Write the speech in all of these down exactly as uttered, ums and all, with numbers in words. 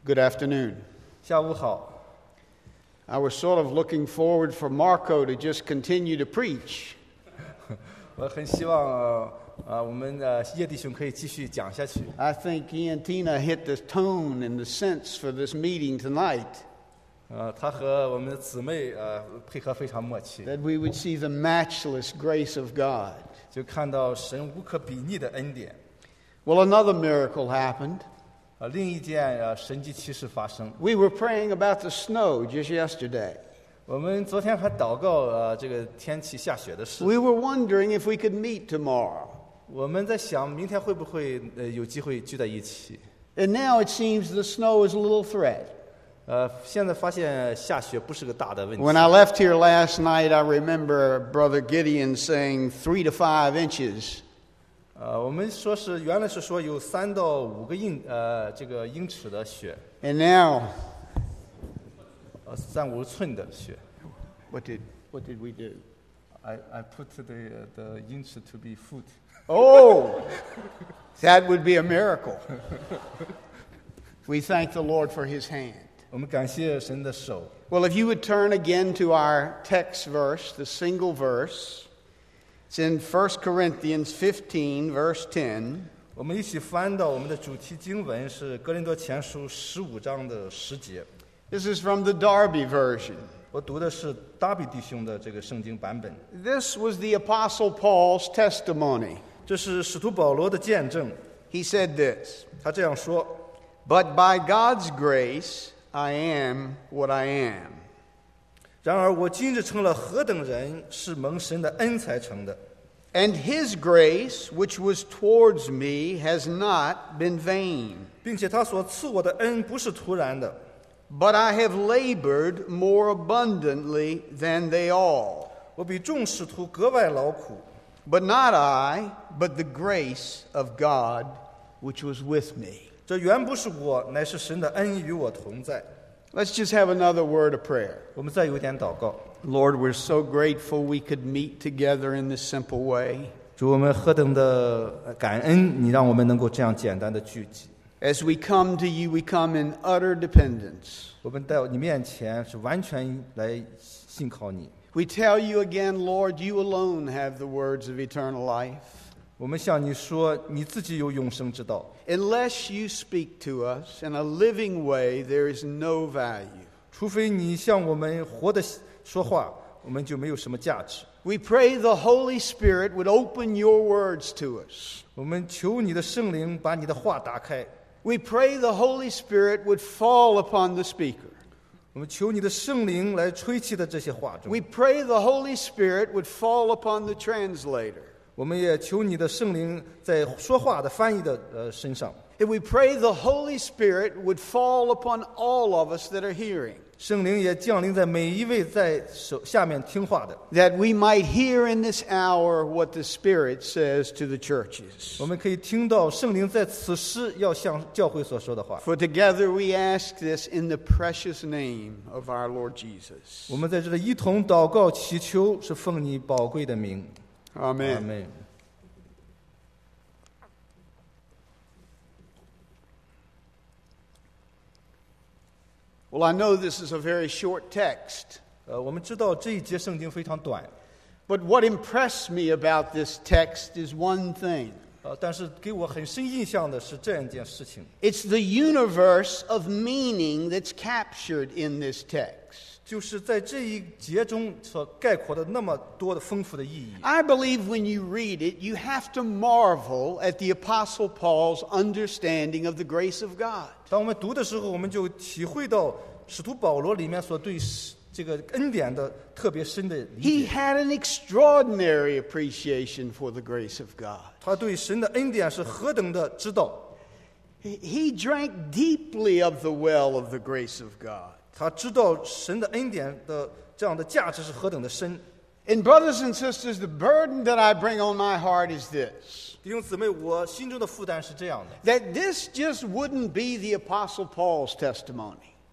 Good afternoon. 下午好。 I was sort of looking forward for Marco to just continue to preach. 我很希望呃呃我们呃叶弟兄可以继续讲下去。 I think he and Tina hit the tone and the sense for this meeting tonight, 呃，他和我们的姊妹呃配合非常默契， that we would see the matchless grace of God. 就看到神无可比拟的恩典。 Well, another miracle happened. 呃，另一件呃神迹奇事发生。 We were praying about the snow just yesterday. 我们昨天还祷告呃这个天气下雪的事。 We were wondering if we could meet tomorrow. 我们在想明天会不会呃有机会聚在一起。 And now it seems the snow is a little threat. 呃，现在发现下雪不是个大的问题。 When I left here last night, I remember Brother Gideon saying three to five inches. 呃，我们说是原来是说有三到五个英呃这个英尺的雪， And now, 呃三五寸的雪。 what did what did we do? I I put the the inch to be foot. Oh, that would be a miracle. We thank the Lord for his hand. 我们感谢神的手。 Well, if you would turn again to our text verse, the single verse, it's in First Corinthians fifteen, verse ten. 我们一起翻到我们的主题经文是哥林多前书十五章的十节。 This is from the Darby version. 我读的是达比弟兄的这个圣经版本。 This was the Apostle Paul's testimony. 这是使徒保罗的见证。 He said this, 他这样说： "But by God's grace, I am what I am." 然而我今日成了何等人，是蒙神的恩才成的。 And his grace, which was towards me, has not been vain. 并且他所赐我的恩不是突然的， But I have labored more abundantly than they all. 我比众使徒格外劳苦。 But not I, but the grace of God which was with me. 这原不是我，乃是神的恩与我同在。 Let's just have another word of prayer. 我们再有一点祷告。 Lord, we're so grateful we could meet together in this simple way. 主，我们何等的感恩，你让我们能够这样简单的聚集。 As we come to you, we come in utter dependence. 我们在你面前是完全来信靠你。 We tell you again, Lord, you alone have the words of eternal life. 我们向你说，你自己有永生之道。 Unless you speak to us in a living way, there is no value. 除非你向我们活的说话，我们就没有什么价值。 We pray the Holy Spirit would open your words to us. 我们求你的圣灵把你的话打开。 We pray the Holy Spirit would fall upon the speaker. 我们求你的圣灵来吹气的这些话中。 We pray the Holy Spirit would fall upon the translator. 我们也求你的圣灵在说话的翻译的呃身上。 And we pray the Holy Spirit would fall upon all of us that are hearing. 圣灵也降临在每一位在手下面听话的。 That we might hear in this hour what the Spirit says to the churches. 我们可以听到圣灵在此时要向教会所说的话。 For together we ask this in the precious name of our Lord Jesus. 我们在这里一同祷告祈求，是奉你宝贵的名。 Amen. 阿们。 Well, I know this is a very short text, 呃，我们知道这一节圣经非常短， but what impressed me about this text is one thing. 呃，但是给我很深印象的是这样一件事情， It's the universe of meaning that's captured in this text. 就是在这一节中所概括的那么多的丰富的意义。 I believe when you read it, you have to marvel at the Apostle Paul's understanding of the grace of God. 当我们读的时候，我们就体会到使徒保罗里面所对这个恩典的特别深的理 He 解。 had an extraordinary appreciation for the grace of God. 他对神的恩典是何等的知道， He- He drank deeply of the well of the grace of God. 他知道神的恩典的这样的价值是何等的深。 And brothers and sisters, the burden that I bring on my heart is this. 弟兄姊妹，我心中的负担是这样的， That this just wouldn't be the Apostle Paul's testimony.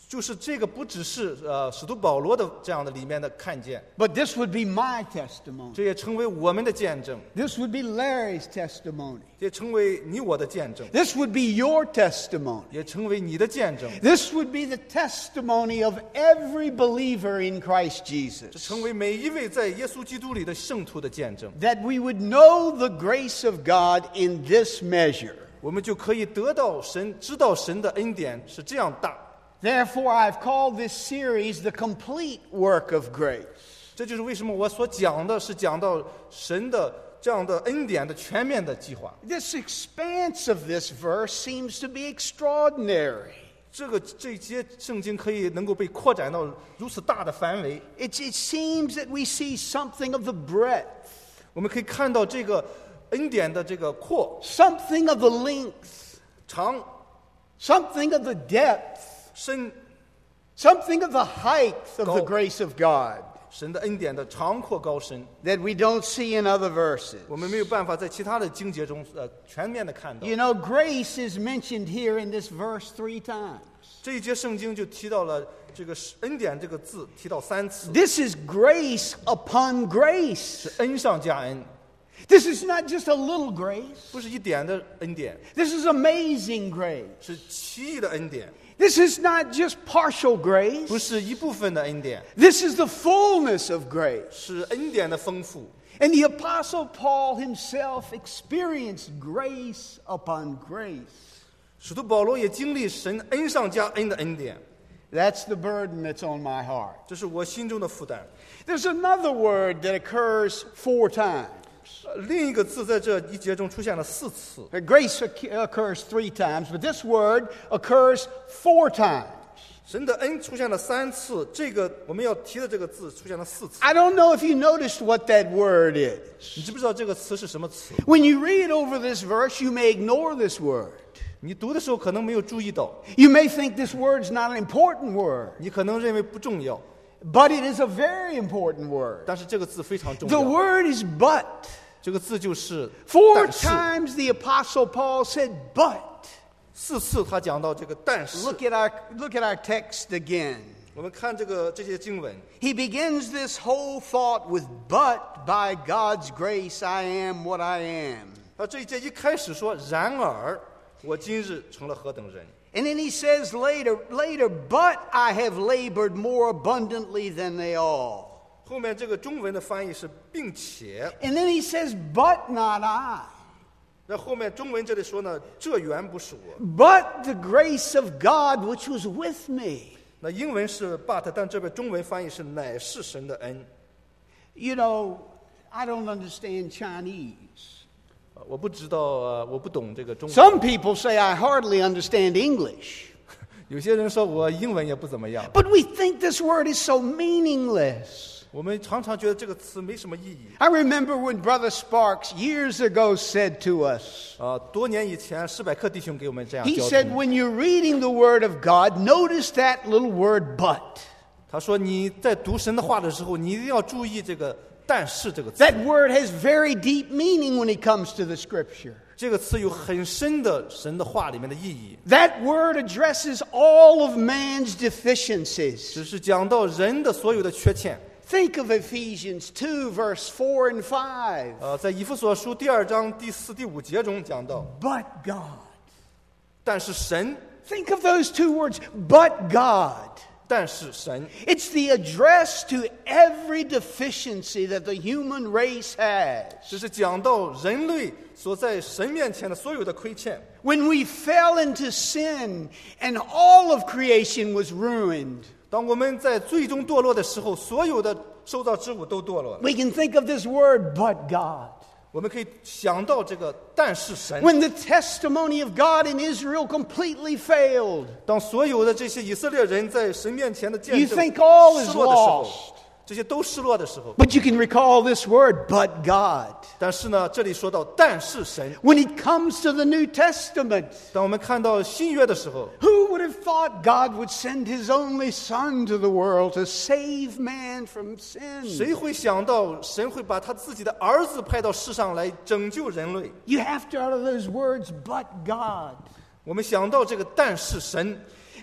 就是这个不只是呃使徒保罗的这样的里面的看见， but this would be my testimony. 这也成为我们的见证， This would be Larry's testimony. 也成为你我的见证， This would be your testimony. 也成为你的见证， This would be the testimony of every believer in Christ 这 Jesus. 成为每一位在耶稣基督里的圣徒的见证， That we would know the grace of God in this measure. 我们就可以得到神，知道神的恩典是这样大。 Therefore, I've called this series the complete work of grace. 这就是为什么我所讲的是讲到神的这样的恩典的全面的计划。 This expanse of this verse seems to be extraordinary. 这个这些圣经可以能够被扩展到如此大的范围， It, it seems that we see something of the breadth, 我们可以看到这个恩典的这个扩 something of the length, 长 something of the depth, 深， something of the height of the Go. grace of God 神的恩典的长阔高深， that we don't see in other verses. 我们没有办法在其他的经节中呃全面的看到。 You know, grace is mentioned here in this verse three times. 这一节圣经就提到了这个恩典这个字提到三次， This is grace upon grace. 是恩上加恩， This is not just a little grace. 不是一点的恩典， This is amazing grace. 是奇异的恩典， This is not just partial 不 grace. 是一部分的恩典， This is the fullness of grace. 是恩典的丰富。 And the Apostle Paul himself experienced grace upon grace. 使徒保罗也经历神恩上加恩的恩典， That's the burden that's on my heart. 这是我心中的负担。 There's another word that occurs four times. 呃另一个字在这一节中出现了四次， Grace occ- occurs three times, but this word occurs four times. 神的恩出现了三次，这个我们要提的这个字出现了四次。 I don't know if you noticed what that word is. 你知不知道这个词是什么词？ When you read over this verse, you may ignore this word. 你读的时候可能没有注意到， You may think this word's not an important word, 你可能认为不重要， but it is a very important word. 但是这个字非常重 The 要。 word is but. 这个字就是“但 Four 是 times the Apostle Paul said but. ”， 四次他讲到这个“但是 Look at our, look at our text again. ”。 我们看这个这些经文， He begins this whole thought with, but by God's grace I am what I am. 他这一节一开始说：“然而，我今日成了何等人。” And then he says later, later, but I have labored more abundantly than they all. 后面这个中文的翻译是“并且 And then he says, but not I. ”， 那后面中文这里说呢，这原不是我。 But the grace of God which was with me. 那英文是 but， 但这边中文翻译是乃是神的恩。 You know, I don't understand Chinese. 呃我不知道，呃，我不懂这个中文。 Some people say I hardly understand English. 有些人说我英文也不怎么样， But we think this word is so meaningless. 我们常常觉得这个词没什么意义。 I remember when Brother Sparks years ago said to us, 啊，多年以前，施百克弟兄给我们这样 he 教 said, 训。 when you're reading the Word of God, notice that little word but. 他说你在读神的话的时候，你一定要注意这个“但是”这个词。 That word has very deep meaning when it comes to the Scripture. 这个词有很深的神的话里面的意义， That word addresses all of man's deficiencies. 只是讲到人的所有的缺陷。 Think of Ephesians two, verse four and five. 呃，在以弗所书第二章第四、第五节中讲到， But God. 但是神， Think of those two words, but God. 但是神， It's the address to every deficiency that the human race has. 这是讲到人类所在神面前的所有的亏欠。 When we fell into sin and all of creation was ruined, 当我们在最终堕落的时候，所有的受造之物都堕落了。 we can think of this word, but God. 我们可以想到这个，但是神， When the testimony of God in Israel completely failed, 当所有的这些以色列人在神面前的见 you 证 think all is 失落的时候 lost.， 这些都失落的时候， But you can recall this word, but God. 但是呢，这里说到但是神， When it comes to the New Testament, 当我们看到新约的时候， who would have thought God would send his only Son to the world to save man from sin? 谁会想到神会把他自己的儿子派到世上来拯救人类？ You have to out of those words, but God. 我们想到这个但是神，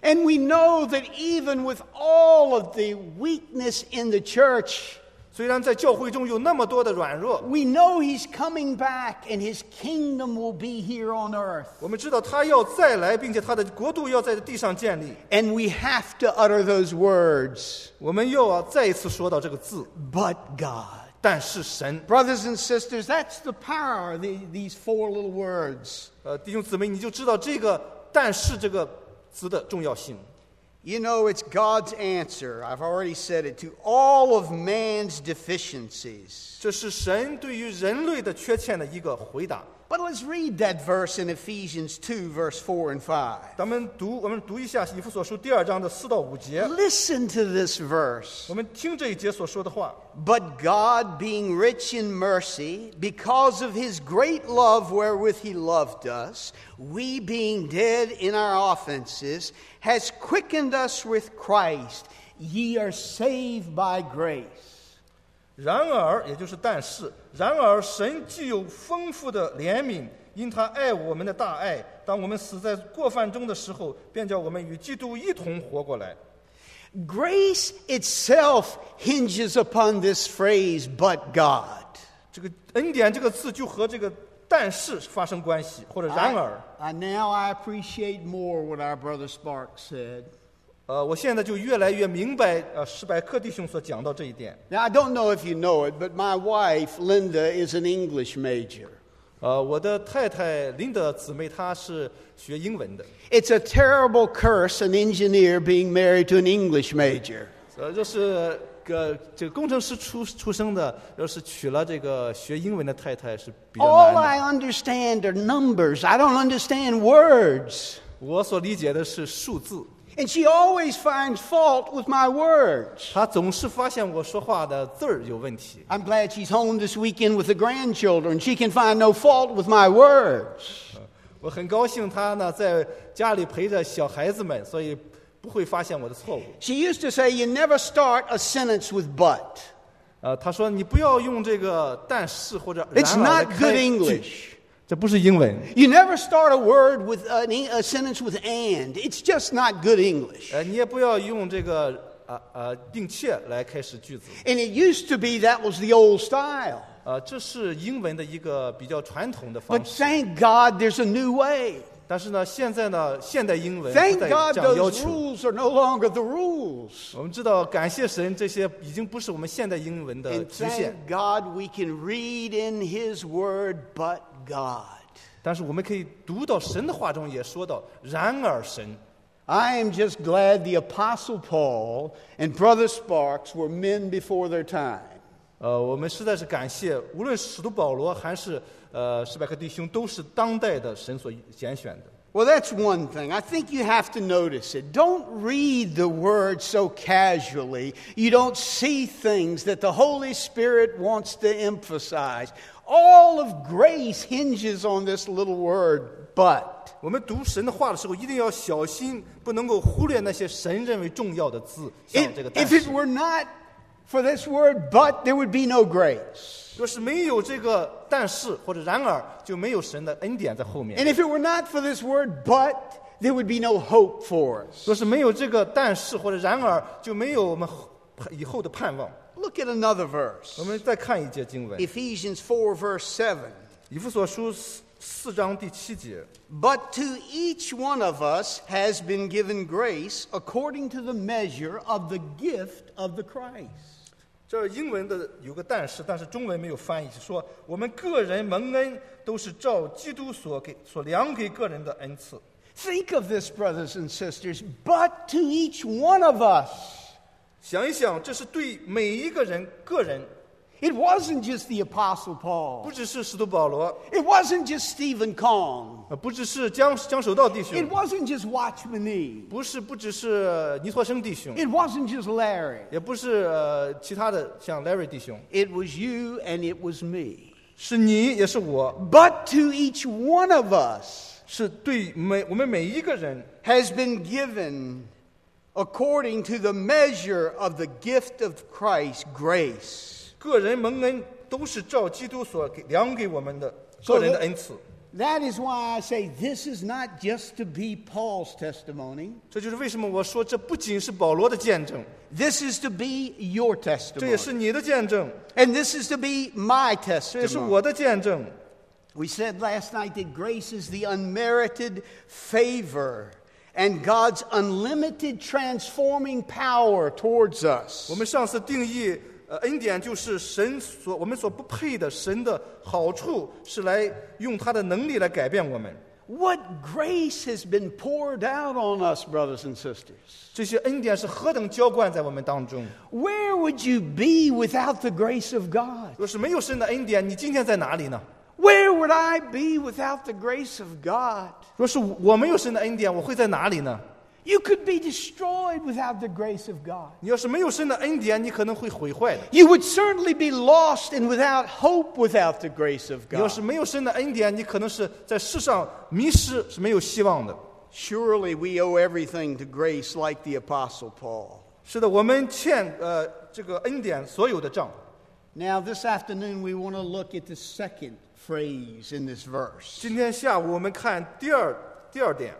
And we know that even with all of the weakness in the church, 虽然在教会中有那么多的软弱， we know he's coming back and his kingdom will be here on earth. 我们知道他要再来，并且他的国度要在地上建立。 And we have to utter those words, 我们又要再一次说到这个字， but God. 但是神。 Brothers and sisters, that's the power of the, these four little words. 呃，弟兄姊妹，你就知道这个“但是”这个词的重要性。 You know, it's God's answer, I've already said it, to all of man's deficiencies. 这是神对于人类的缺陷的一个回答。 But let's read that verse in Ephesians two, verse four and five. 咱们读，我们读一下以弗所书第二章的四到五节。 Listen to this verse. 我们听这一节所说的话。 But God, being rich in mercy, because of his great love wherewith he loved us, we being dead in our offenses, has quickened us with Christ. Ye are saved by grace. 然而，也就是但是，然而神既有丰富的怜悯，因他爱我们的大爱，当我们死在过犯中的时候，便叫我们与基督一同活过来。 Grace itself hinges upon this phrase, but God. 这个恩典这个字就和这个但是发生关系，或者然而。 I, I, now I appreciate more what our brother Sparks said. 呃，我现在就越来越明白，呃，史百克弟兄所讲到这一点。 Now, I don't know if you know it, but my wife, Linda, is an English major. 呃，我的太太林的姊妹她是学英文的。 It's a terrible curse, an engineer being married to an English major. 呃，就是个这个工程师出出生的，要是娶了这个学英文的太太是比较 All 难的。 I understand are numbers. I don't understand words. 我所理解的是数字。 And she always finds fault with my words. 她总是发现我说话的字儿有问题。 I'm glad she's home this weekend with the grandchildren. She can find no fault with my words. 我很高兴她呢在家里陪着小孩子们，所以不会发现我的错误。 She used to say, you never start a sentence with but. 呃，她说你不要用这个但是或者然 It's 而来 not 开 good 句， English. 这不是英文。 You never start a word with an, a sentence with and. It's just not good English. 呃，你也不要用这个呃呃并且来开始句子。 And it used to be that was the old style. 呃，这是英文的一个比较传统的 But 方式。 thank God there's a new way. 但是呢，现在呢，现代英文不 Thank 再 God 这样要 those 求。 rules are no longer the rules. 我们知道，感谢神，这些已经不是我们现代英文的 And 局限。 thank God we can read in His Word, but God. 但是我们可以读到神的话中也说到，然而神。 I am just glad the Apostle Paul and Brother Sparks were men before their time. 呃，我们实在是感谢，无论使徒保罗还是呃史百克弟兄，都是当代的神所拣选的。 Well, that's one thing. I think you have to notice it. Don't read the Word so casually. You don't see things that the Holy Spirit wants to emphasize. All of grace hinges on this little word, but. 我们读神的话的时候，一定要小心，不能够忽略那些神认为重要的字，像 If, 这个但 if 是 it。were not for this word, but, there would be no grace. 若是没有这个但是或者然而，就没有神的恩典在后面。 And if it were not for this word, but, there would be no hope for us. 若是没有这个但是或者然而，就没有我们以后的盼望。 Look at another verse. 我们再看一节经文， Ephesians four, verse seven. 以弗所书四四章第七节。 But to each one of us has been given grace according to the measure of the gift of the Christ. 这英文的有个但是，但是中文没有翻译，说我们个人蒙恩都是照基督所给所量给个人的恩赐。 Think of this, brothers and sisters. But to each one of us. 想一想，这是对每一个人个人， It wasn't just the Apostle 不 Paul. 只是使徒保罗， It wasn't just Stephen Kong. 呃不只是江江守道弟兄 It，wasn't just Watchman Nee. 不是不只是尼托生弟兄， It wasn't just Larry. 也不是呃其他的像 Larry 弟兄， It was you and it was me. 是你也是我， But to each one of us 是对每我们每一个人 has been given according to the measure of the gift of Christ, grace. 个人蒙恩都是照基督所给量给我们的个人的恩赐。 That is why I say this is not just to be Paul's testimony. 这就是为什么我说这不仅是保罗的见证， This is to be your 这也是 testimony. 你的见证， And this is to be my 这也是 testimony. 我的见证。 We said last night that grace is the unmerited favor and God's unlimited transforming power towards us. 我们上次定义，呃，恩典就是神所我们所不配的，神的好处是来用他的能力来改变我们。 What grace has been poured out on us, brothers and sisters. 这些恩典是何等浇灌在我们当中。 Where would you be without the grace of God? 若是没有神的恩典，你今天在哪里呢？ Where would I be without the grace of God? 若是我没有神的恩典，我会在哪里呢？ You could be destroyed without the grace of God. 你要是没有神的恩典，你可能会毁坏的。 You would certainly be lost and without hope without the grace of 你要 God. 是没有神的恩典，你可能是在世上迷失，是没有希望的。 Surely we owe everything to grace like the Apostle Paul. 是的，我们欠呃这个恩典所有的账。 Now, this afternoon, we want to look at the second phrase in this verse. 今天下午我们看第二第二点，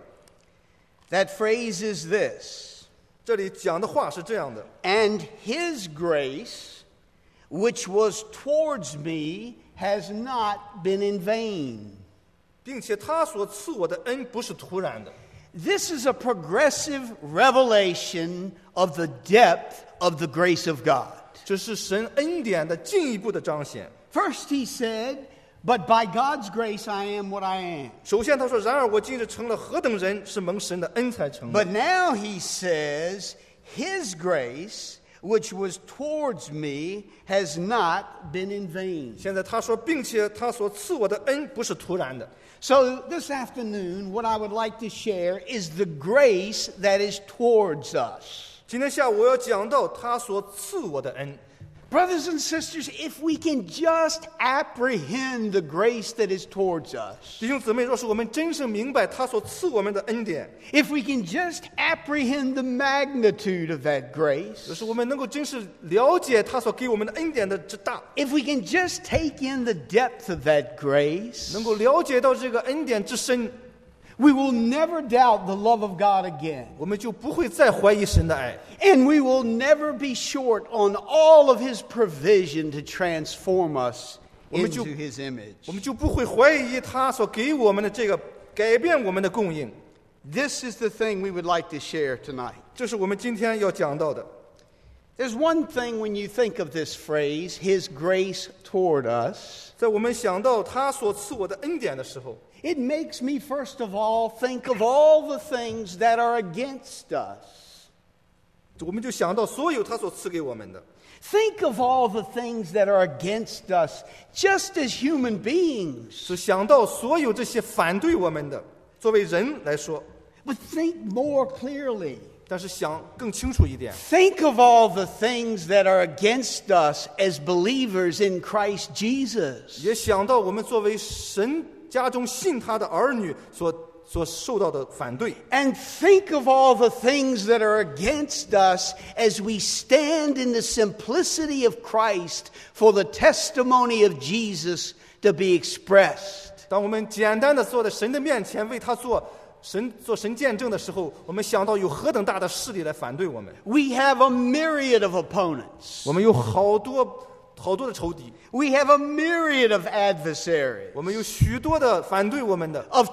That phrase is this: 这里讲的话是这样的。 And his grace, which was towards me, has not been in vain. 并且他所赐我的恩不是突然的， This is a progressive revelation of the depth of the grace of God. 这是神恩典的进一步的彰显。 First, he said, But by God's grace I am what I am. 首先他说：“然而我今日成了何等人，是蒙神的恩才成的。” But now he says, His grace, which was towards me, has not been in vain. 现在他说，并且他所赐我的恩不是突然的。 So this afternoon, what I would like to share is the grace that is towards us. 今天下午我要讲到他所赐我的恩。 Brothers and sisters, if we can just apprehend the grace that is towards us, 弟兄姊妹，若是我们真正明白他所赐我们的恩典， if we can just apprehend the magnitude of that 若 grace, 是我们能够真是了解他所给我们的恩典的之大， if we can just take in the depth of that grace, 能够了解到这个恩典之深， we will never doubt the love of God again. 我们就不会再怀疑神的爱， And we will never be short on all of His provision to transform us 我们就- into His image. 我们就不会怀疑他所给我们的这个改变我们的供应。 This is the thing we would like to share tonight. 这是我们今天要讲到的。 There's one thing when you think of this phrase, His grace toward us, 在我们想到他所赐我的恩典的时候， it makes me first of all think of all the things that are against us. 我们就想到所有他所赐给我们的。 Think of all the things that are against us, just as human beings. 是想到所有这些反对我们的，作为人来说， But think more clearly. 但是想更清楚一点， Think of all the things that are against us as believers in Christ Jesus. 也想到我们作为神家中信他的儿女所所受到的反对， And think of all the things that are against us as we stand in the simplicity of Christ for the testimony of Jesus to be expressed. 当我们简单的坐在神的面前为他做神做神见证的时候，我们想到有何等大的势力来反对我们。 We have a myriad of opponents. 我们有好多好多的仇敌， We have a myriad of adversaries, 我们有许多的反对我们的， of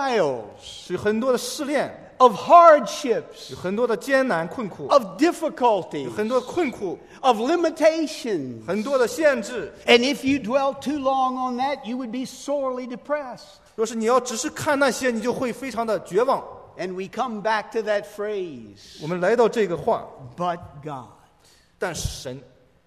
trials, 有很多的试炼， of hardships, 有很多的艰难困苦， of 有 difficulties, 很多困苦， of limitations. 很多的限制。 And if you dwell too long on that, you would be sorely depressed. 若是你要只是看那些，你就会非常的绝望。 And we come back to that phrase, 我们来到这个话， but God. 但是神，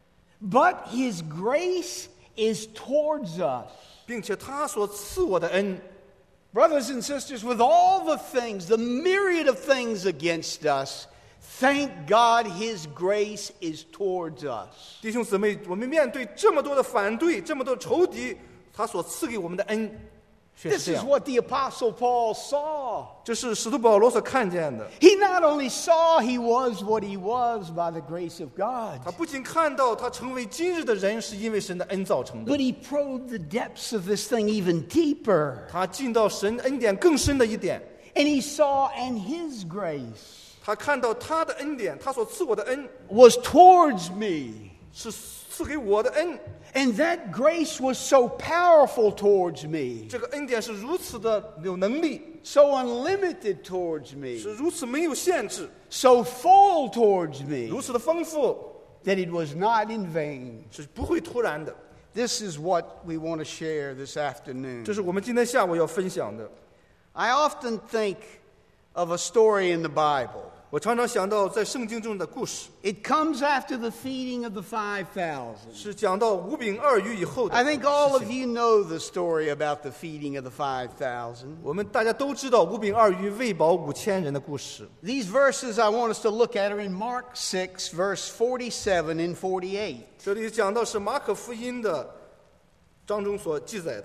But His grace is towards us. 并且他所赐我的恩， Brothers and sisters, with all the things, the myriad of things against us, thank God His grace is towards us. 弟兄姊妹，我们面对这么多的反对，这么多的仇敌，他所赐给我们的恩， 却是 This 这 is 样。 what the Apostle Paul saw. 这是使徒保罗所看见的。 He not only saw he was what he was by the grace of God, 他不仅看到他成为今日的人是因为神的恩造成的， but he probed the depths of this thing even deeper. 他进到神恩典更深的一点， And he saw, and his grace 他看到他的恩典，他所赐我的恩 was towards me. 是赐给我的恩， And that grace was so powerful towards me, 这个恩典是如此的有能力， so unlimited towards me, 是如此没有限制， so full towards me, 如此的丰富， that it was not in vain. 是不会突然的。 This is what we want to share this afternoon. 这是我们今天下午要分享的。 I often think of a story in the Bible. 我常常想到在圣经中的故事， It comes after the feeding of the five thousand. 是讲到五饼二鱼以后的 I think all of 事情。 you know the story about the feeding of the five thousand. 我们大家都知道五饼二鱼喂饱五千人的故事。 These verses I want us to look at are in Mark six, verse forty-seven and forty-eight. 这里讲到是马可福音的章中所记载的。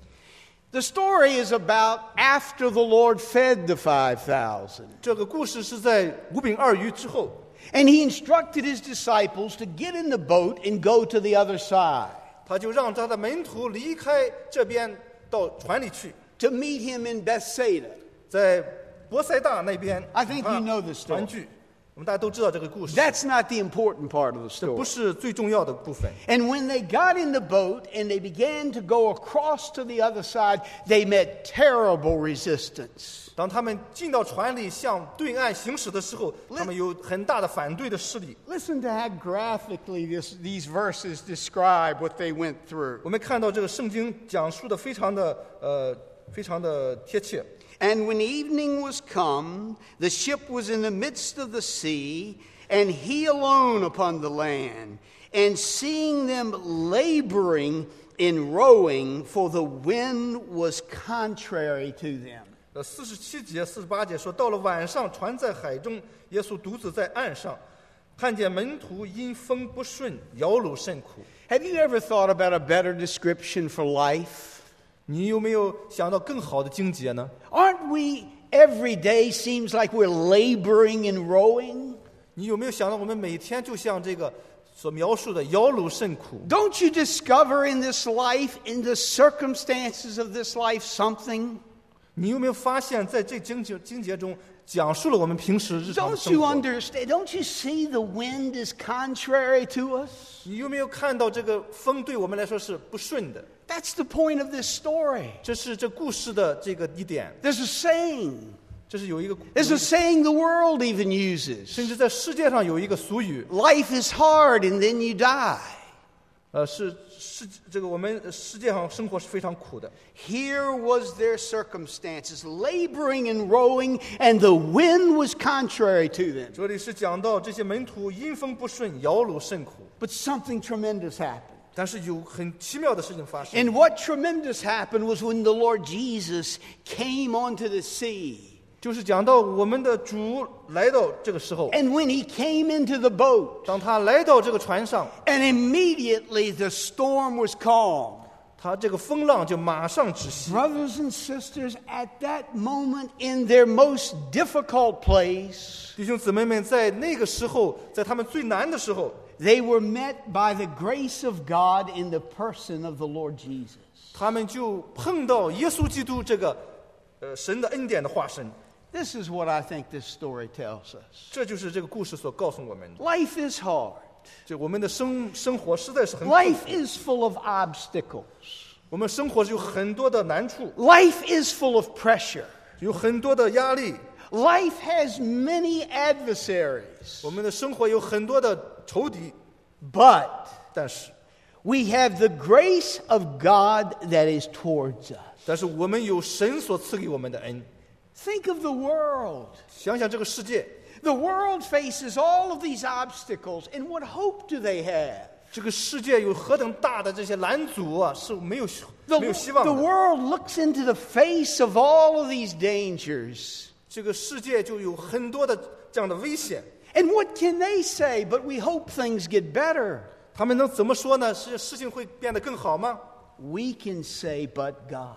The story is about after the Lord fed the five thousand. 这个故事是在五饼二鱼之后， And he instructed his disciples to get in the boat and go to the other side 他就让他的门徒离开这边到船里去， to meet him in Bethsaida. 在伯赛大那边 I think 与他 you know the story. 团聚。我们大家都知道这个故事， That's not the important part of the 这不 story. 是最重要的部分。 And when they got in the boat and they began to go across to the other side, they met terrible resistance. 当他们进到船里向对岸行驶的时候，他们有很大的反对的势力。 Listen to how graphically this, these verses describe what they went through. 我们看到这个圣经讲述的非常的呃非常的贴切。 And when evening was come, the ship was in the midst of the sea, and he alone upon the land. And seeing them laboring in rowing, for the wind was contrary to them. 呃，四十七节、四十八节说，到了晚上，船在海中，耶稣独自在岸上，看见门徒因风不顺，摇橹甚苦。 Have you ever thought about a better description for life? 你有没有想到更好的经节呢？ Aren't we every day seems like we're laboring in rowing? 你有没有想到我们每天就像这个所描述的摇橹甚苦？ Don't you discover in this life, in the circumstances of this life, something? 你有没有发现，在这经节经节中讲述了我们平时日常的 Don't 生 you 活？ understand? Don't you see the wind is contrary to us? 你有没有看到这个风对我们来说是不顺的？ That's the point of this story. 这是这故事的这个一点， There's a saying. 这是有一个， There's a saying the world even uses. 甚至在世界上有一个俗语， Life is hard and then you die. 呃，是世这个我们世界上生活是非常苦的。 Here was their circumstances, laboring and rowing, and the wind was contrary to them. 这里是讲到这些门徒因风不顺，摇橹甚苦， But something tremendous happened. 但是有很奇妙的事情发生。 And what tremendous happened was when the Lord Jesus came onto the sea. 就是讲到我们的主来到这个时候， And when he came into the boat, 当他来到这个船上， and immediately the storm was calm. 他这个风浪就马上止息。 Brothers and sisters, at that moment in their most difficult place, 弟兄姊妹们，在那个时候，在他们最难的时候， they were met by the grace of God in the person of the Lord Jesus. 他们就碰到耶稣基督这个呃神的恩典的化身。 This is what I think this story tells us. 这就是这个故事所告诉我们的。 Life is hard. 就我们的生生活实在是很苦， Life is full of obstacles. 我们生活是有很多的难处， Life is full of pressure. 有很多的压力， Life has many adversaries. 我们的生活有很多的仇敌。 But 但是， we have the grace of God that is towards us. 但是我们有神所赐给我们的恩。 Think of the world. 想想这个世界， The world faces all of these obstacles, and what hope do they have? 这个世界有何等大的这些拦阻啊，是没有 The, 没有希望 the 的。 world looks into the face of all of these dangers. 这个世界就有很多的这样的危险。 And what can they say? But we hope things get better. 他们能怎么说呢？是事情会变得更好吗？ We can say, but God.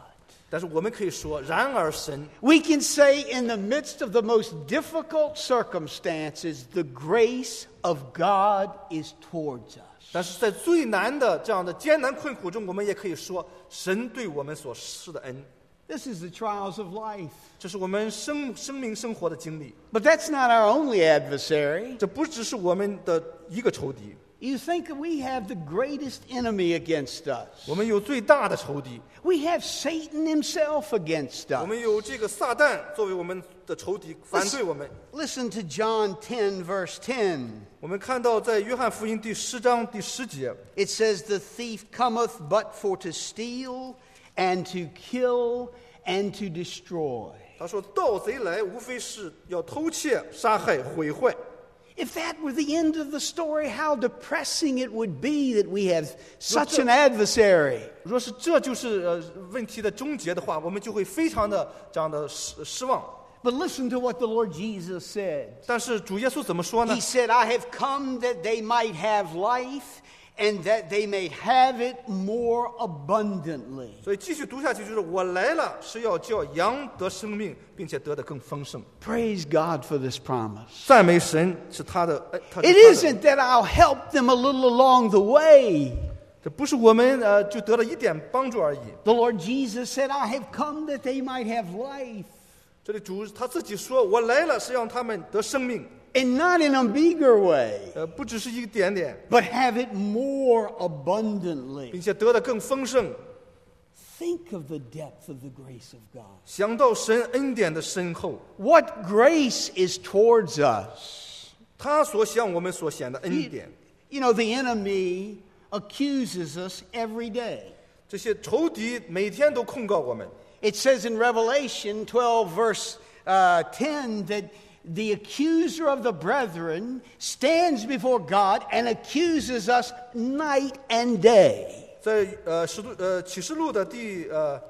但是我们可以说，然而神 We can say in the midst of the most difficult circumstances, the grace of God is towards us. 但是在最难的这样的艰难困苦中，我们也可以说，神对我们所施的恩， This is the trials of life. 这是我们生生命生活的经历。 But that's not our only adversary. 这不只是我们的一个仇敌， You think we have the greatest enemy against us. 我们有最大的仇敌， We have Satan himself against 我 us. 们有这个撒旦作为我们的仇敌，反对我们。 Listen to John ten, verse ten. 我们看到在约翰福音第十章第十节， It says, The thief cometh but for to steal and to kill and to destroy. 他说：“盗贼来，无非是要偷窃、杀害、毁坏。” If that were the end of the story, how depressing it would be that we have such an adversary. 若是这就是呃问题的终结的话，我们就会非常的这样的失失望。 But listen to what the Lord Jesus said. 但是主耶稣怎么说呢 He？ said, I have come that they might have life and that they may have it more abundantly. 所以继续读下去，就是我来了，是要叫羊得生命，并且得的更丰盛。 Praise God for this promise. 赞美神是他的，哎他 It 是他的 isn't that I'll help them a little along the way. 这不是我们呃就得了一点帮助而已。 The Lord Jesus said, I have come that they might have life. 这里主他自己说，我来了是让他们得生命， And not in a meager way, 呃，不只是一点点， but have it more abundantly. 并且得的更丰盛。 Think of the depth of the grace of God. 想到神恩典的深厚， What grace is towards us? 他所向我们所显的恩 You, 典， you know, the enemy accuses us every day. 这些仇敌每天都控告我们。 It says in Revelation twelve, verse uh, ten, that the accuser of the brethren stands before God and accuses us night and day. 在呃使徒呃启示录的第呃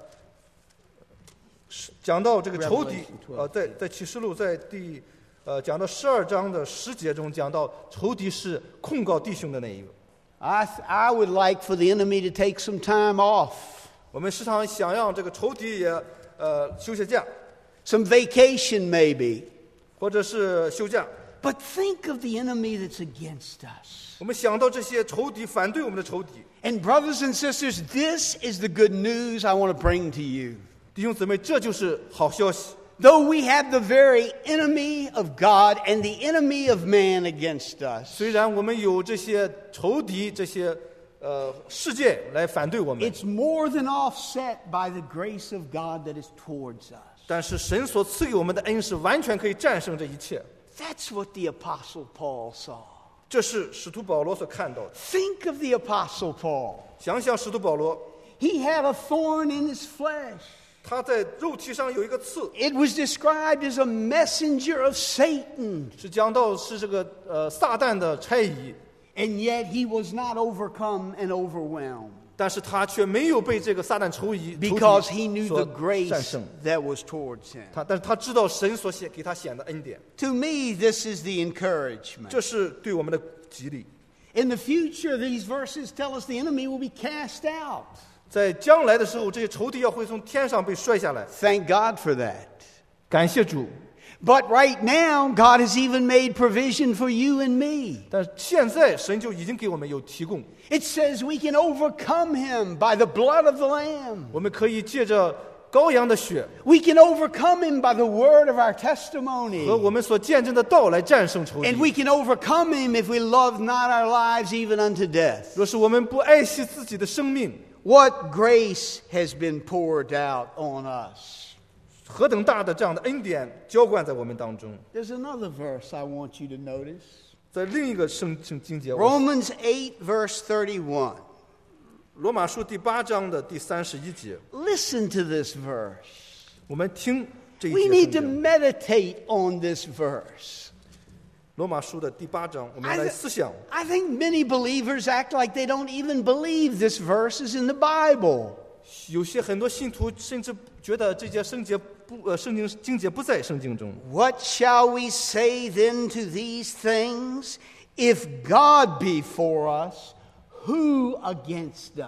讲到这个仇敌 Revelation twelve 呃在在启示录在第呃讲到十二章的十节中讲到仇敌是控告弟兄的那一个。 I, th- I would like for the enemy to take some time off, 我们时常想让这个仇敌也呃休下假， some vacation maybe. 或者是休假。 But think of the enemy that's against us. 我们想到这些仇敌反对我们的仇敌， And brothers and sisters, this is the good news I want to bring to you. 弟兄姊妹，这就是好消息。 Though we have the very enemy of God and the enemy of man against us, 虽然我们有这些仇敌，这些呃世界来反对我们， it's more than offset by the grace of God that is towards us. 但是神所赐给我们的恩是完全可以战胜这一切。 That's what the Apostle Paul saw. 这是使徒保罗所看到的。 Think of the Apostle Paul. 想想使徒保罗， He had a thorn in his flesh. 他在肉体上有一个刺， It was described as a messenger of Satan, 是讲到是这个呃撒旦的差役， and yet he was not overcome and overwhelmed 但是他却没有被这个撒旦仇敌 because 仇 he 敌 knew 所 the 战 grace 胜。 that was towards him. 他但是他知道神所显给他显的恩典， To me, this is the encouragement. 这是对我们的激励。 In the future, these verses tell us the enemy will be cast out. 在将来的时候，这些仇敌要会从天上被摔下来。 Thank God for that. 感谢主。 But right now, God has even made provision for you and me. 但是现在神就已经给我们有提供， It says we can overcome him by the blood of the Lamb. 我们可以借着羔羊的血 We can overcome him by the word of our testimony. 和我们所见证的道来战胜仇敌 And。we can overcome him if we love not our lives even unto death. 若是我们不爱惜自己的生命， What grace has been poured out on us? 何等大的这样的恩典浇灌在我们当中。 There's another verse I want you to notice. 在另一个圣圣经节，我 Romans eight, verse thirty-one. 罗马书第八章的第三十一节， Listen to this verse. 我们听这一 We 节 need to 圣经。 meditate on this verse. 罗马书的第八章，我们 I, 来 th- 思想。 I think many believers act like they don't even believe this verse is in the Bible. 有些很多信徒甚至觉得这节圣节不呃圣经经节不在圣经中。 What shall we say then to these things? If God be for us, who against us?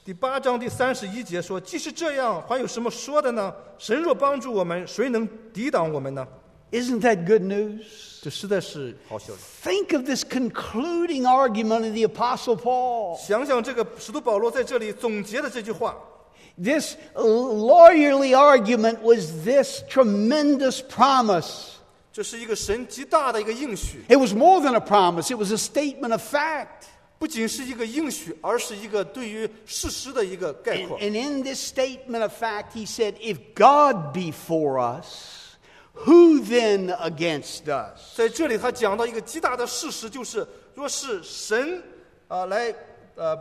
第八章第三十一节说：“既是这样，还有什么说的呢？神若帮助我们，谁能抵挡我们呢？” Isn't that good news? 这实在是好消息。 Think of this concluding argument of the Apostle Paul. 想想这个使徒保罗在这里总结的这句话。 This lawyerly argument was this tremendous promise. 这是一个神极大的一个应许。 It was more than a promise. It was a statement of fact. 不仅是一个应许，而是一个对于事实的一个概括。 And, and in this statement of fact, he said, if God be for us,Who then against us? 在这里，他讲到一个极大的事实，就是若是神啊、呃、来呃，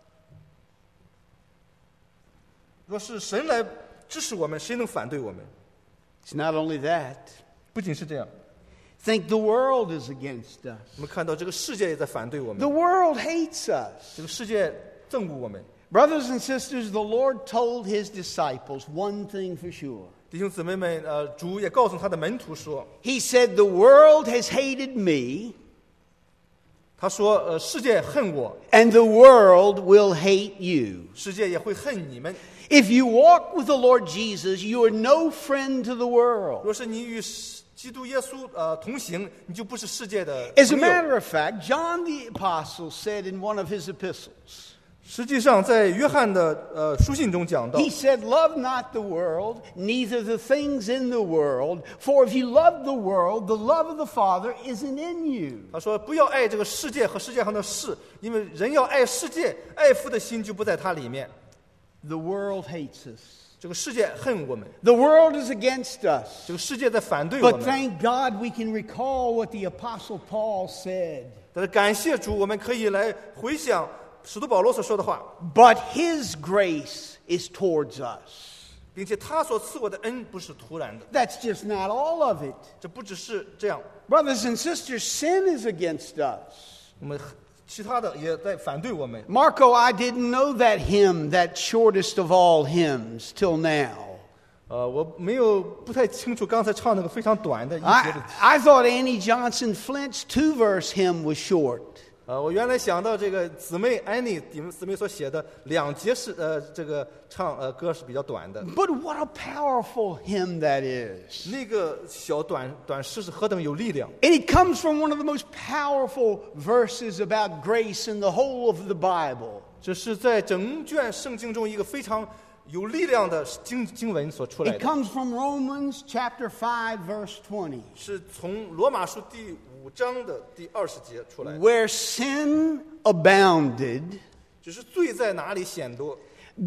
若是神来支持我们，谁能反对我们？ It's not only that. 不仅是这样， Think the world is against us. 我们看到这个世界也在反对我 The 们， world hates us. 这个世界憎恶我们。 Brothers and sisters, the Lord told his disciples one thing for sure. 弟兄姊妹们，呃，主也告诉他的门徒说， He said, the world has hated me, 他说，呃，世界恨我， and the world will hate you. 世界也会恨你们。 If you walk with the Lord Jesus, you are no friend to the world. 若是你与基督耶稣呃同行，你就不是世界的 As a 朋友。 matter of fact, John the Apostle said in one of his epistles, 实际上，在约翰的呃书信中讲到， he said, love not the world, neither the things in the world, for if you love the world, the love of the Father isn't in you. 他说不要爱这个世界和世界上的事，因为人要爱世界，爱父的心就不在他里面。 The world hates us. 这个世界恨我们， The world is against us. 这个世界在反对我 But 们。 thank God we can recall what the Apostle Paul said. 但是感谢主，我们可以来回想使徒保罗所说的话， But his grace is towards us. 并且他所赐我的恩不是突然的， That's just not all of it. 这不只是这样， Brothers and sisters, sin is against us. 我们其他的也在反对我们。 Marco, I didn't know that hymn, that shortest of all hymns, till now. 呃，我没有不太清楚刚才唱那个非常短的一节 I, 的。 I thought Annie Johnson Flint's two-verse hymn was short. 呃，我原来想到这个姊妹安妮，你们姊妹所写的两节是呃这个唱呃歌是比较短的， But what a powerful hymn that is. 那个小短短诗是何等有力量。 And it comes from one of the most powerful verses about grace in the whole of the Bible. 这是在整卷圣经中一个非常有力量的经经文所出来 It 的， comes from Romans chapter five, verse twenty, 是从罗马书第五章的第二十节出来的。 where sin abounded, 只是罪在哪里显多，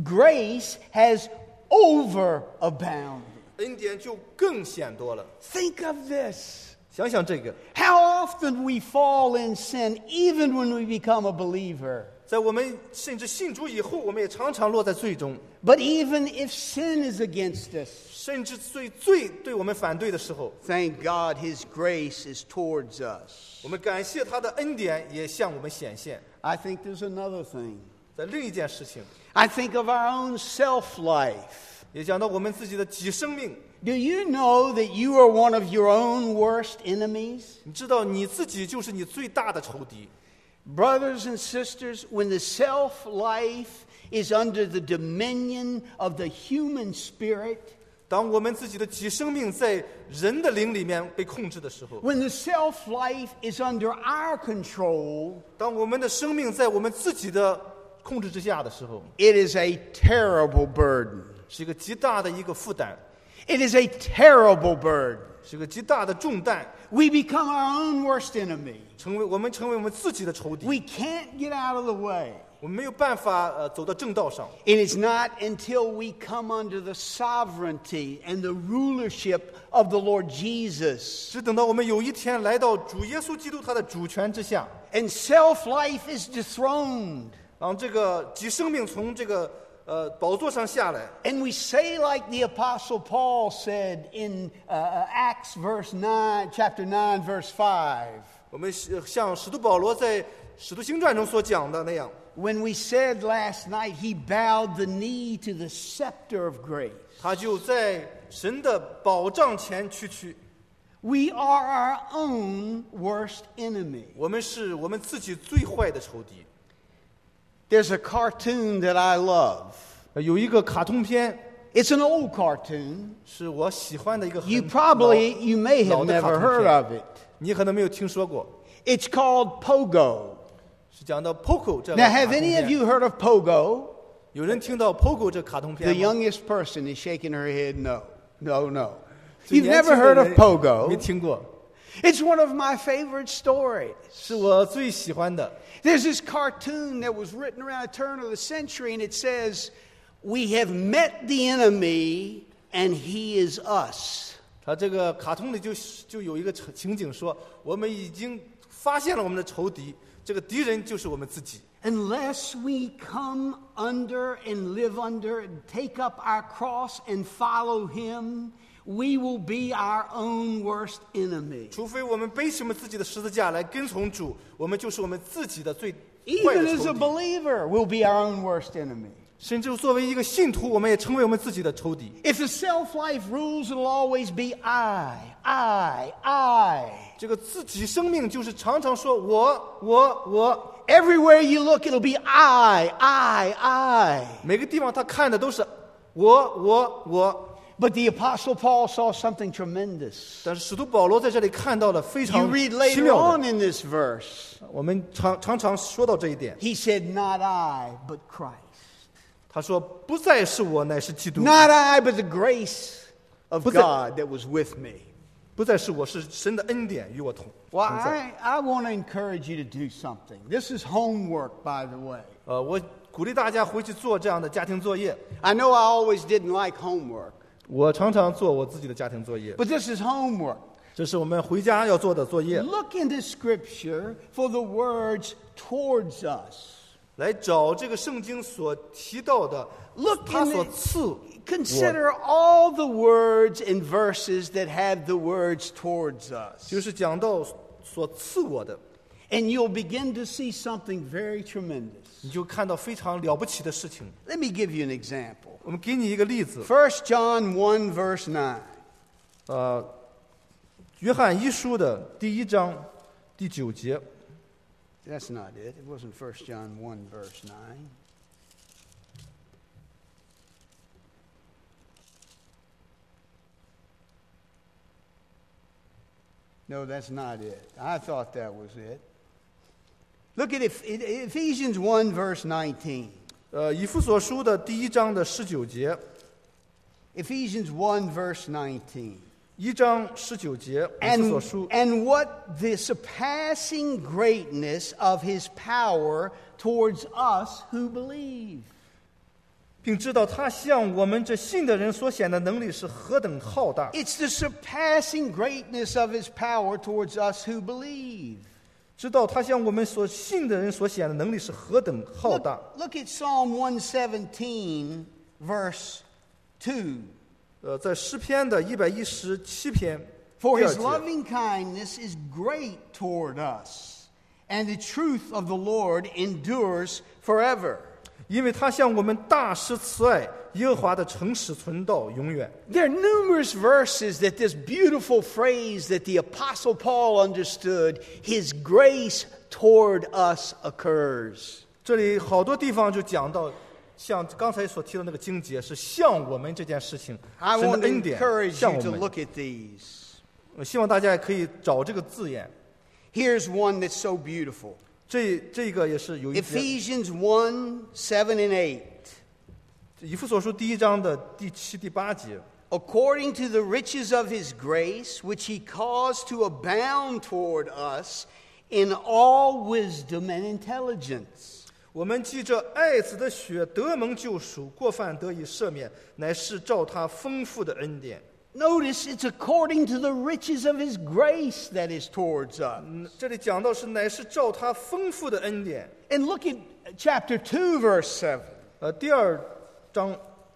grace has overabounded. 恩典就更显多了。 Think of this. 想想这个， How often we fall in sin even when we become a believer. 在我们甚至信主以后，我们也常常落在罪中， But even if sin is against us, 甚至罪罪对我们反对的时候， thank God his grace is towards us. 我们感谢他的恩典也向我们显现。 I think there's another thing. 在另一件事情， I think of our own self-life. 也讲到我们自己的己生命。 Do you know that you are one of your own worst enemies? 你知道你自己就是你最大的仇敌。 Brothers and sisters, when the self-life is under the dominion of the human spirit, 当我们自己的己生命在人的灵里面被控制的时候， when the self-life is under our control, 当我们的生命在我们自己的控制之下的时候， it is a terrible burden. 是一个极大的一个负担， It is a terrible burden. 是一个极大的重担， We become our own worst enemy. 成为我们成为我们自己的仇敌。 We can't get out of the way. 我们没有办法呃走到正道上。 It is not until we come under the sovereignty and the rulership of the Lord Jesus, 只等到我们有一天来到主耶稣基督他的主权之下， and self-life is dethroned, 让这个己生命从这个呃宝座上下来， and we say like the Apostle Paul said in uh, Acts verse nine, chapter nine, verse five, 我们像使徒保罗在使徒行传中所讲的那样， when we said last night he bowed the knee to the scepter of grace. 他就在神的宝杖前屈曲。 We are our own worst enemy. 我们是我们自己最坏的仇敌。 There's a cartoon that I love. 呃有一个卡通片 It's an old cartoon. 是我喜欢的一个很 You probably, you may have 老的卡 never 通 heard 片 of it. 你可能没有听说过， It's called Pogo. 是讲到 Pogo 这个 Now, 卡 have 通 any of 片。 you heard of Pogo? 有人听到 Pogo 这卡通 The 片吗？ youngest person is shaking her head no. No, no. 最 You've 年轻 never 的 heard 人 of Pogo. 没听过， It's one of my favorite stories. 是我最喜欢的。 There's this cartoon that was written around the turn of the century, and it says, "We have met the enemy, and he is us." 他这个卡通里就就有一个情情景说，我们已经发现了我们的仇敌，这个敌人就是我们自己。 Unless we come under and live under and take up our cross and follow him, we will be our own worst enemy. 除非我们背起我们自己的十字架来跟从主，我们就是我们自己的最坏 Even 的 as 仇 a 敌。 believer, we'll be our own worst enemy. 甚至作为一个信徒，我们也成为我们自己的仇敌。 If the self-life rules, it'll always be I, I, I. 这个自己生命就是常常说我我我， Everywhere you look, it'll be I, I, I. 每个地方他看的都是我我我。 But the Apostle Paul saw something tremendous. 但是使徒保罗在这里看到了非 You 常 read 奇 later 妙 on 的。 in this verse. 我们常常常说到这一点。 He said, "Not I, but Christ. 他说：“不再是我，乃是基督； Not I, but the grace of 不再- God that was with me." 不再是我，是神的恩典与我同 Well, 同在。 I, I want to encourage you to do something. This is homework, by the way. ” 呃，我鼓励大家回去做这样的家庭作业。 I know I always didn't like homework, 我常常做我自己的家庭作业， but this is homework. 这是我们回家要做的作业。 Look into Scripture for the words towards us. 来找这个圣经所提到的， Look 他 in 所 the, 赐我 consider all the words and verses that have the words towards us. 就是讲到所赐我的， And you'll begin to see something very tremendous. 你就看到非常了不起的事情。 Let me give you an example. 我们给你一个例子， First John one, verse nine. 呃，约翰一书的第一章第九节， That's not it. It wasn't First John one, verse nine. No, that's not it. I thought that was it. Look at Eph- Ephesians one, verse nineteen. 呃，以弗所书的第一章的十九节， Ephesians one, verse nineteen. 一章十九节，以弗 And, 所书 and what the surpassing greatness of his power towards us who believe. 并知道他向我们这信的人所显的能力是何等浩大， It's the surpassing greatness of his power towards us who believe. 知道他向我们所信的人所显的能力是何等浩大。 Look, look at Psalm one seventeen, verse two. 呃，在诗篇的一百一十七篇 For 第二 his 节， loving kindness is great toward us, and the truth of the Lord endures forever. 因为他向我们大施慈爱，耶和华的诚实存到永远。 There are numerous verses that this beautiful phrase that the Apostle Paul understood, his grace toward us occurs. 这里好多地方就讲到，像刚才所提的那个经节，是向我们这件事情， I 神 want 的 to 恩典 encourage 向 you 我 to 们。 look at these. 我希望大家也可以找这个字眼， Here's one that's so beautiful. 这这个也是有一节， Ephesians one, seven and eight. 以弗所书第一章的第七、第八节。 According to the riches of his grace, which he caused to abound toward us in all wisdom and intelligence. 我们记着爱子的血得蒙救赎，过犯得以赦免，乃是照他丰富的恩典。 Notice it's according to the riches of his grace that is towards us. 嗯，这里讲到是乃是照他丰富的恩典。 And look at chapter two, verse seven. 呃，第二章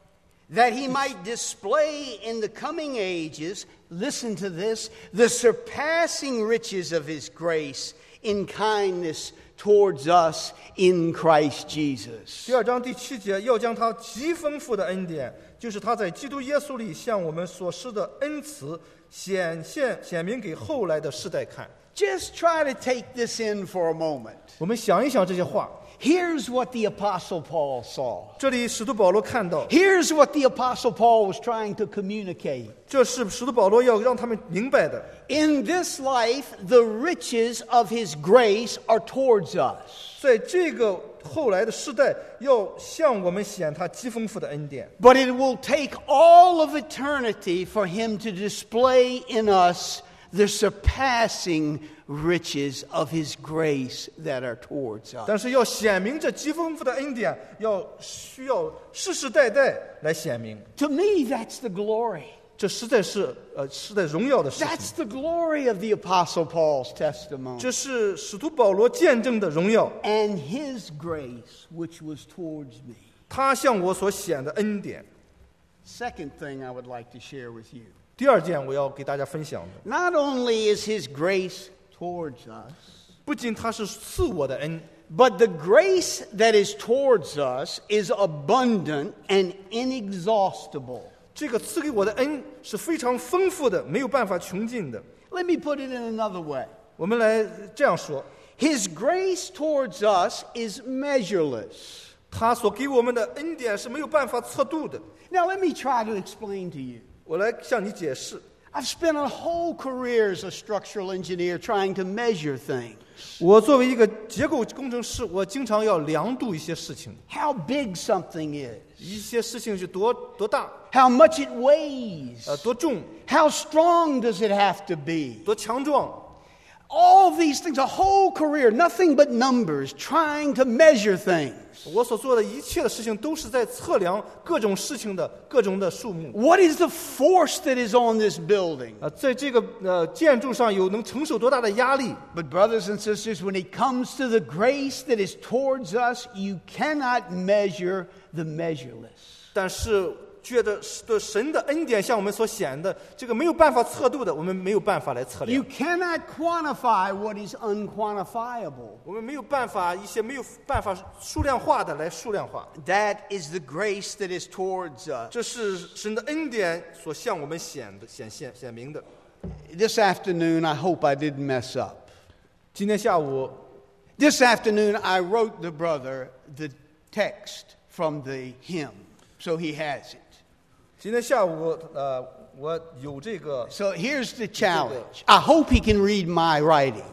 That he might display in the coming ages, listen to this, the surpassing riches of his grace in kindness towards us in Christ Jesus. 第二章第七节，要将他极丰富的恩典，就是他在基督耶稣里向我们所施的恩慈，显现显明给后来的世代看。 Just try to take this in for a moment. 我们想一想这些话， Here's what the Apostle Paul saw. 这里使徒保罗看到， Here's what the Apostle Paul was trying to communicate. 这是使徒保罗要让他们明白的。 In this life, the riches of his grace are towards us. 在这个后来的世代，要向我们显他极丰富的恩典。 But it will take all of eternity for him to display in us the surpassing riches of his grace that are towards us. 但是要显明这极丰富的恩典，要需要世世代代来显明。 To me, that's the glory. 这实在是呃实在荣耀的事情。 That's the glory of the Apostle Paul's testimony. 这是使徒保罗见证的荣耀， And his grace, which was towards me. 他向我所显的恩典。 Second thing I would like to share with you. 第二件我要给大家分享的， Not only is his grace towards us, 不仅他是赐我的恩， but the grace that is towards us is abundant and inexhaustible. 这个赐给我的恩是非常丰富的，没有办法穷尽的。 Let me put it in another way. 我们来这样说， His grace towards us is measureless. 他所给我们的恩典是没有办法测度的。 Now, let me try to explain to you. 我来向你解释。 I've spent a whole career as a structural engineer trying to measure things. 我作为一个结构工程师，我经常要量度一些事情， How big something is, 一些事情是多多大， how much it weighs, 呃，多重， how strong does it have to be. 多强壮。 All these things, a whole career, nothing but numbers, trying to measure things. 我所做的一切的事情都是在测量各种事情的各种的数目。 What is the force that is on this building? 呃，在这个呃建筑上有能承受多大的压力？ But brothers and sisters, when it comes to the grace that is towards us, you cannot measure the measureless. 但是觉得对神的恩典向我们所显的这个没有办法测度的，我们没有办法来测 You 量。 cannot quantify what is unquantifiable. 我们没有办法一些没有办法数量化的来数量化。 That is the grace that is towards us. 这是神的恩典所向我们显的显现显明的。 This afternoon, I hope I didn't mess up. 今天下午， This afternoon, I wrote the brother the text from the hymn, so he has it. 今天下午，呃，我有这个 So here's the challenge. I hope he can read my writing.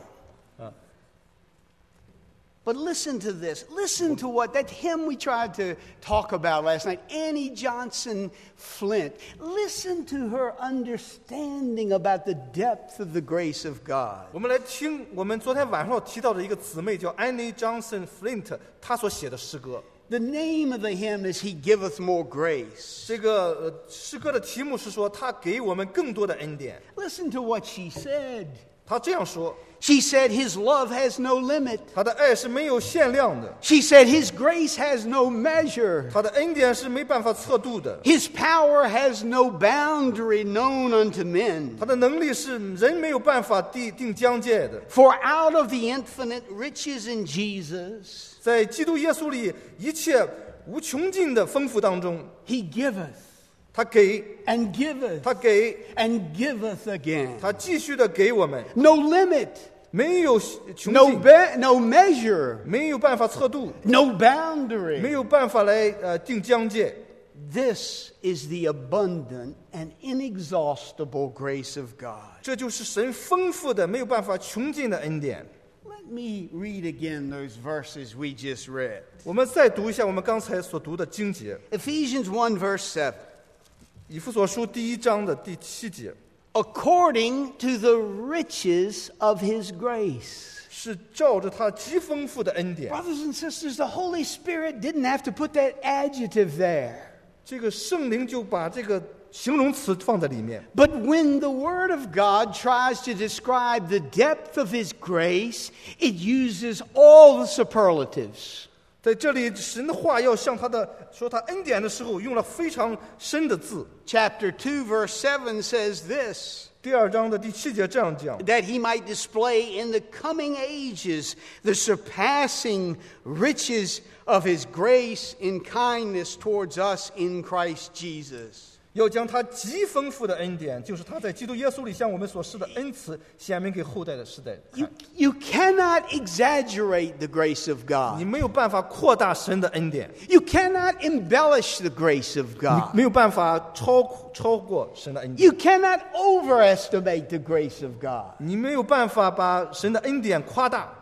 But listen to this. Listen to what that hymn we tried to talk about last night, Annie Johnson Flint. Listen to her understanding about the depth of the grace of God. 我们来听我们昨天晚上提到的一个姊妹叫 Annie Johnson Flint， 她所写的诗歌。 The name of the hymn is He Giveth More Grace. 这个呃诗歌的题目是说，他给我们更多的恩典。 Listen to what she said. 他这样说， She said His love has no limit. 他的爱是没有限量的， She said His grace has no measure. 他的恩典是没办法测度的， His power has no boundary known unto men. 他的能力是人没有办法定定疆界的。 For out of the infinite riches in Jesus, 在基督耶稣里，一切无穷尽的丰富当中， He giveth 他给， and giveth 他给， and giveth again. 他继续的给我们， No limit, 没有穷 no 尽， be- no measure, 没有办法测度， no 没 boundary. 有办法来呃定疆界。 This is the abundant and inexhaustible grace of God. 这就是神丰富的、没有办法穷尽的恩典。 Let me read again those verses we just read. 我们再读一下我们刚才所读的经节， Ephesians one, verse seven. 以弗所书第一章的第七节， According to the riches of His grace. 是照着他极丰富的恩典。 Brothers and sisters, the Holy Spirit didn't have to put that adjective there. 这个圣灵就把这个形容词放在里面。 But when the Word of God tries to describe the depth of His grace, it uses all the superlatives. 在这里，神的话要向他的说他恩典的时候，用了非常深的字。 Chapter two, verse seven says this, 第二章的第七节这样讲： that He might display in the coming ages the surpassing riches of His grace in kindness towards us in Christ Jesus. 要将他极丰富的恩典，就是他在基督耶稣里向我们所施的恩慈，显明给后代的世代看。 You, you cannot exaggerate the grace of 你 God. 没有办法扩大神的恩典， You cannot embellish the grace of 你 God. 没有办法超超过神的恩典， You cannot overestimate the grace of God. 你没有办法把神的恩典夸大。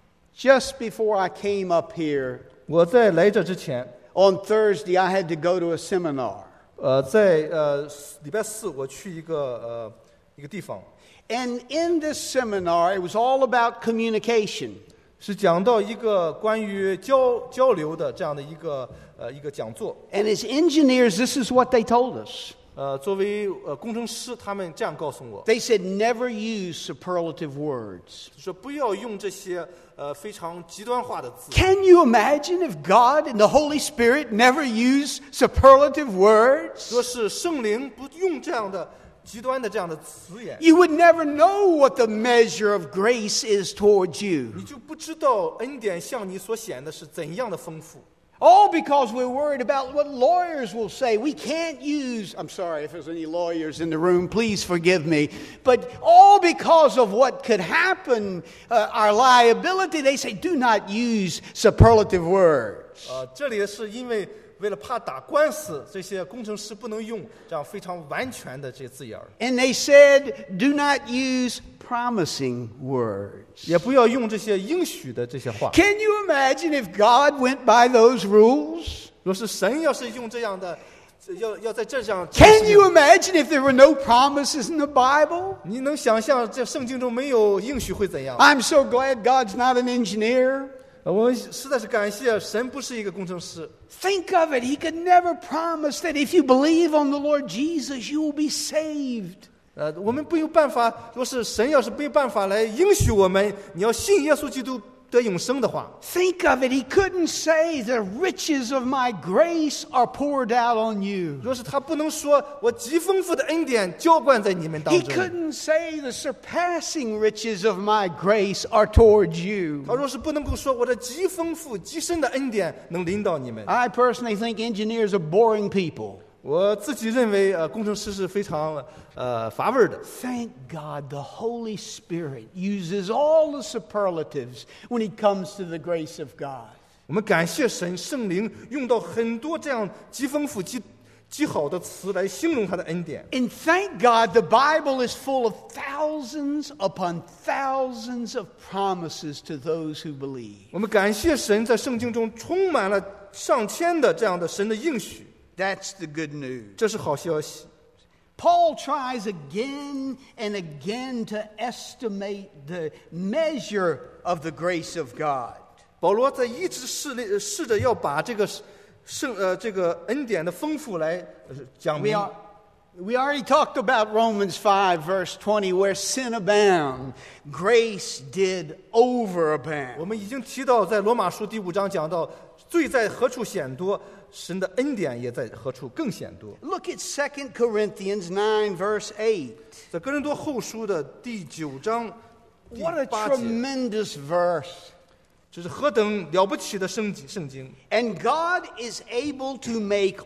Just before I came up here 我在来这之前， on Thursday, I had to go to a seminar. 呃，在呃礼拜四我去一个呃一个地方， And in this seminar, it was all about communication. 是讲到一个关于交交流的这样的一个呃一个讲座。 And as engineers, this is what they told us. 呃，作为呃工程师，他们这样告诉我， They said, never use superlative words. 说不要用这些呃非常极端化的字。 Can you imagine if God and the Holy Spirit never use superlative words? 若是圣灵不用这样的极端的这样的词眼， You would never know what the measure of grace is towards you. 你就不知道恩典向你所显的是怎样的丰富。 All because we're worried about what lawyers will say. We can't use, I'm sorry if there's any lawyers in the room, please forgive me. But all because of what could happen, uh, our liability, they say, do not use superlative words. 呃，这里是因为为了怕打官司，这些工程师不能用这样非常完全的这些字眼儿， And they said, do not use promising words. 也不要用这些应许的这些话。 Can you imagine if God went by those rules? 若是神要是用这样的，要要在这样， Can you imagine if there were no promises in the Bible? 你能想象这圣经中没有应许会怎样？ I'm so glad God's not an engineer. 呃我实在是感谢神不是一个工程师。 Think of it. He could never promise that if you believe on the Lord Jesus, you will be saved. 呃，我们没有办法，若是神要是没有办法来应许我们，你要信耶稣基督得永生的话， Think of it. He couldn't say the riches of my grace are poured out on you. 若是他不能说我极丰富的恩典浇灌在你们当 He 中， couldn't say the surpassing riches of my grace are towards you. 他若是不能够说我的极丰富、极深的恩典能临到你们， I personally think engineers are boring people. 我自己认为，呃，工程师是非常呃乏味儿的。 Thank God the Holy Spirit uses all the superlatives when He comes to the grace of God. 我们感谢神，圣灵用到很多这样极丰富、极极好的词来形容他的恩典。 And thank God the Bible is full of thousands upon thousands of promises to those who believe. 我们感谢神，在圣经中充满了上千的这样的神的应许， That's the good news. 这是好消息。 Paul tries again and again to estimate the measure of the grace of God. 保罗在一直试力试着要把这个圣呃这个恩典的丰富来呃讲 We 明。 are We already talked about Romans five, verse twenty, where sin abound, grace did overabound. 我们已经提到，在罗马书第五章讲到，罪在何处显多，神的恩典也在何处更显多。 Look at Second Corinthians nine, verse eight. 在哥林多后书的第九章第 What a 八节， tremendous verse. 这是何等了不起的圣经圣经！ And God is able to make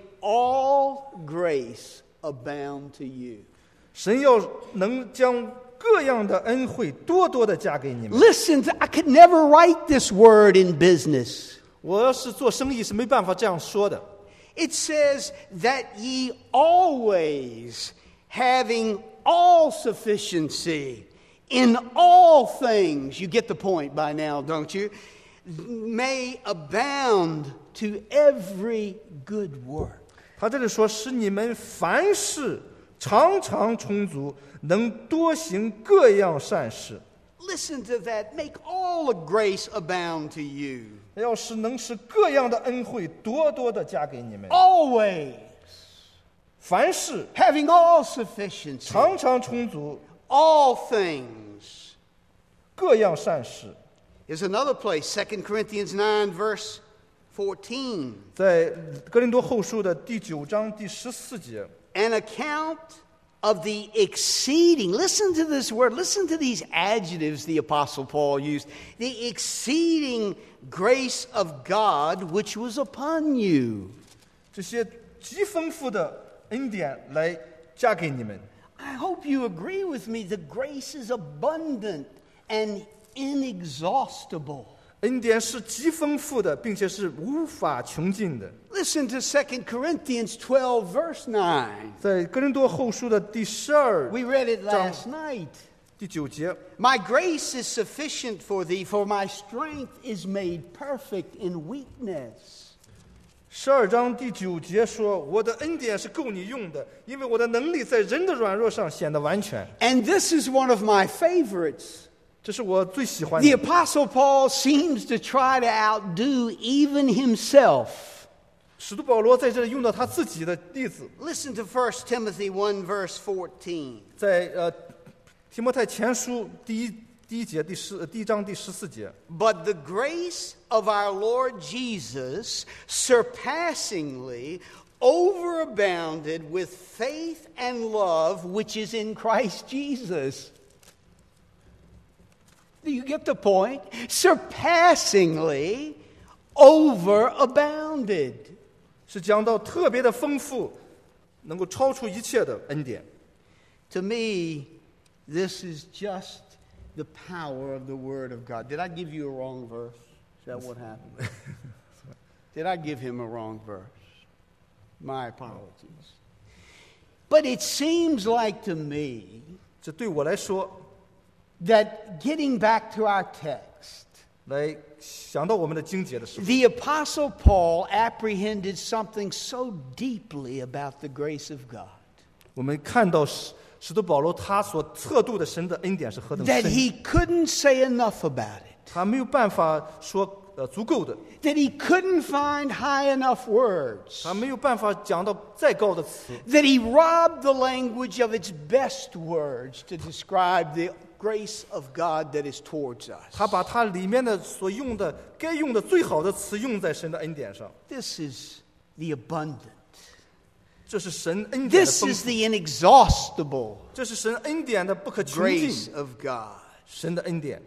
all grace abound to you. 神要能将各样的恩惠多多的加给你们。 Listen, I could never write this word in business. 我要是做生意是没办法这样说的。 It says that ye always, having all sufficiency in all things, you get the point by now, don't you? May abound to every good work. 他这里说，使你们凡事常常充足，能多行各样善事。 Listen to that. Make all the grace abound to you. 要是能使各样的恩惠多多的加给你们， Always, 凡事 having all sufficiency, 常常充足， all things. 各样善事。 Here's another place, Second Corinthians nine, verse fourteen. 在哥林多后书的第九章第十四节， An account of the exceeding, listen to this word, listen to these adjectives the Apostle Paul used. The exceeding grace of God which was upon you. 这些极丰富的恩典来加给你们。 I hope you agree with me. The grace is abundant and inexhaustible. 恩典是极丰富的，并且是无法穷尽的。 Listen to Second Corinthians twelve, verse nine. 在哥林多后书的第十二 We read it last night. 第九节， My grace is sufficient for thee, for my strength is made perfect in weakness. 十二章第九节说：“我的恩典是够你用的，因为我的能力在人的软弱上显得完全。 And this is one of my favorites. ” 这是我最喜欢 The 的。 Apostle Paul seems to try to outdo even himself. 使徒保罗在这里用到他自己的例子， Listen to First Timothy one, verse fourteen. 在呃提摩太前书第一第一节第十呃第一章第十四节。 But the grace of our Lord Jesus surpassingly overabounded with faith and love which is in Christ Jesus. Do you get the point? Surpassingly overabounded. 是讲到特别的丰富，能够超出一切的恩典。 To me, this is just the power of the Word of God. Did I give you a wrong verse? Is that what happened? Did I give him a wrong verse? My apologies. But it seems like to me 这对我来说， that getting back to our text, 来想到我们的经节的时候， the Apostle Paul apprehended something so deeply about the grace of God 我们看到使使徒保罗他所测度的神的恩典是何等 that 深， he couldn't say enough about it, 他没有办法说呃足够的， that he couldn't find high enough words, 他没有办法讲到再高的词， that he robbed the language of its best words to describe the grace of God that is towards us. 他把他里面的所用的该用的最好的词用在神的恩典上， This is the abundant. 这是神恩典的 This 丰 is 富， the inexhaustible 这是神恩典的不可穷尽， grace of God. 神的恩典。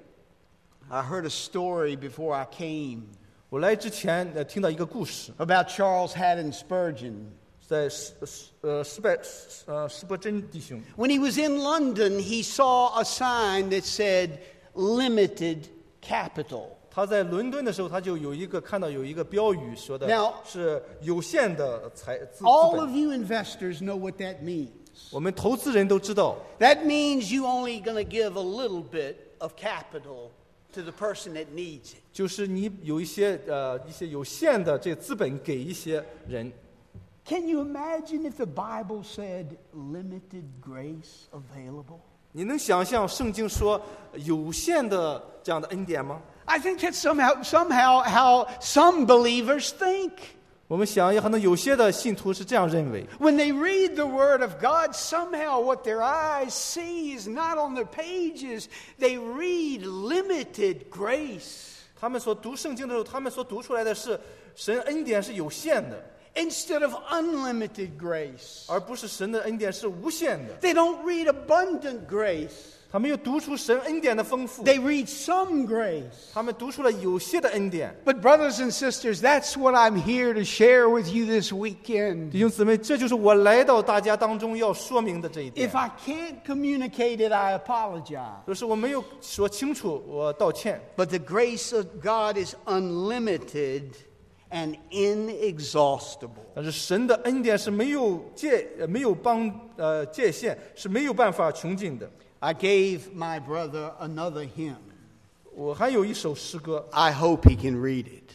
I heard a story before I came 我来之前呃听到一个故事， about Charles Haddon Spurgeon. 在斯呃斯拜呃斯伯真弟兄， When he was in London, he saw a sign that said limited capital. 他在伦敦的时候，他就有一个看到有一个标语说的 Now- 是有限的财资资 All of 本。 you investors know what that means. 我们投资人都知道， That means you only going to give a little bit of capital to the person that needs it. 就是你有一些呃一些有限的这资本给一些人。 Can you imagine if the Bible said limited grace available? 你能想象圣经说有限的这样的恩典吗？ I think that's somehow somehow how some believers think. 我们想，也可能有些的信徒是这样认为， When they read the Word of God, somehow what their eyes see is not on the pages. They read limited grace 他们所读圣经的时候，他们所读出来的是神恩典是有限的， instead of unlimited grace. 而不是神的恩典是无限的。 They don't read abundant grace. 他们又读出神恩典的丰富， They read some grace. 他们读出了有些的恩典。 But brothers and sisters, that's what I'm here to share with you this weekend. 弟兄姊妹，这就是我来到大家当中要说明的这一点 If。I can't communicate it, I apologize. 就是我没有说清楚，我道歉。 But the grace of God is unlimited and inexhaustible. 但是神的恩典是没有界呃没有帮呃界限，是没有办法穷尽的。 I gave my brother another hymn. 我还有一首诗歌， I hope he can read it.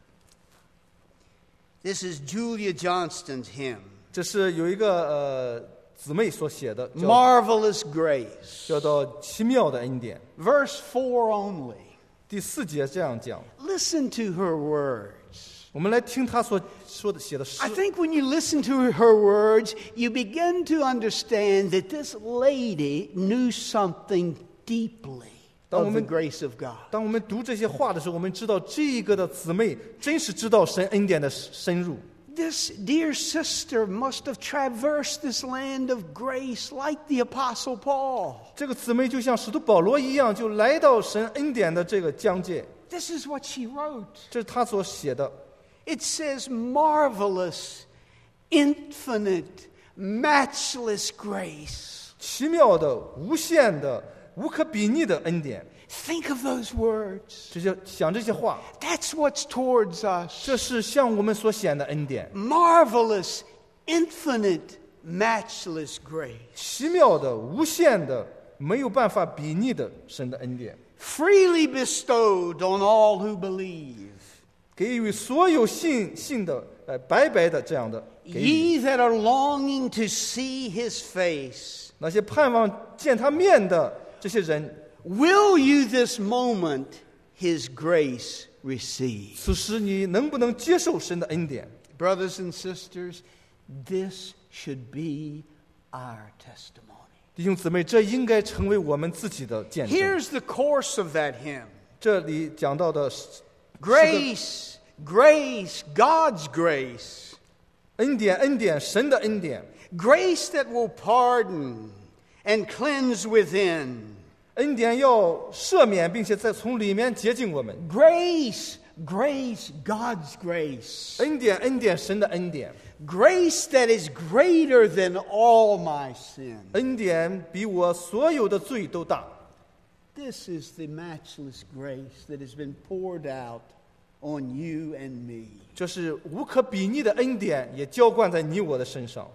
This is Julia Johnston's hymn, 这是有一个呃姊妹所写的，叫 Marvelous Grace. 叫做奇妙的恩典。 Verse four only. 第四节这样讲， Listen to her words. 我们来听他所说的写的诗 I。think when you listen to her words, you begin to understand that this lady knew something deeply of the grace of God. 当我们读这些话的时候，我们知道这一个的姊妹真是知道神恩典的深入。 This dear sister must have traversed this land of grace like the Apostle Paul. 这个姊妹就像使徒保罗一样，就来到神恩典的这个疆界。 This is what she wrote. 这是他所写的。 It says marvelous, infinite, matchless grace. 奇妙的、无限的、无可比拟的恩典。 Think of those words. 这些想这些话， That's what's towards us. 这是向我们所显的恩典， Marvelous, infinite, matchless grace. 奇妙的、无限的、没有办法比拟的神的恩典， Freely bestowed on all who believe. 给予所有信信的，呃，白白的这样的给予。 Ye that are longing to see his face, 那些盼望见他面的这些人， will you this moment his grace receive? 此时你能不能接受神的恩典？ Brothers and sisters, this should be our testimony. 弟兄姊妹，这应该成为我们自己的见证。 Here's the course of that hymn. 这里讲到的是 Grace, grace, God's grace. 恩典，恩典，神的恩典， Grace that will pardon and cleanse within. 恩典要赦免，并且再从里面洁净我们。 Grace, grace, God's grace. 恩典，恩典，神的恩典， Grace that is greater than all my sin. 恩典比我所有的罪都大。 This is the matchless grace that has been poured out on you and me. 这是无可比拟的恩典，也浇灌在你我的身上。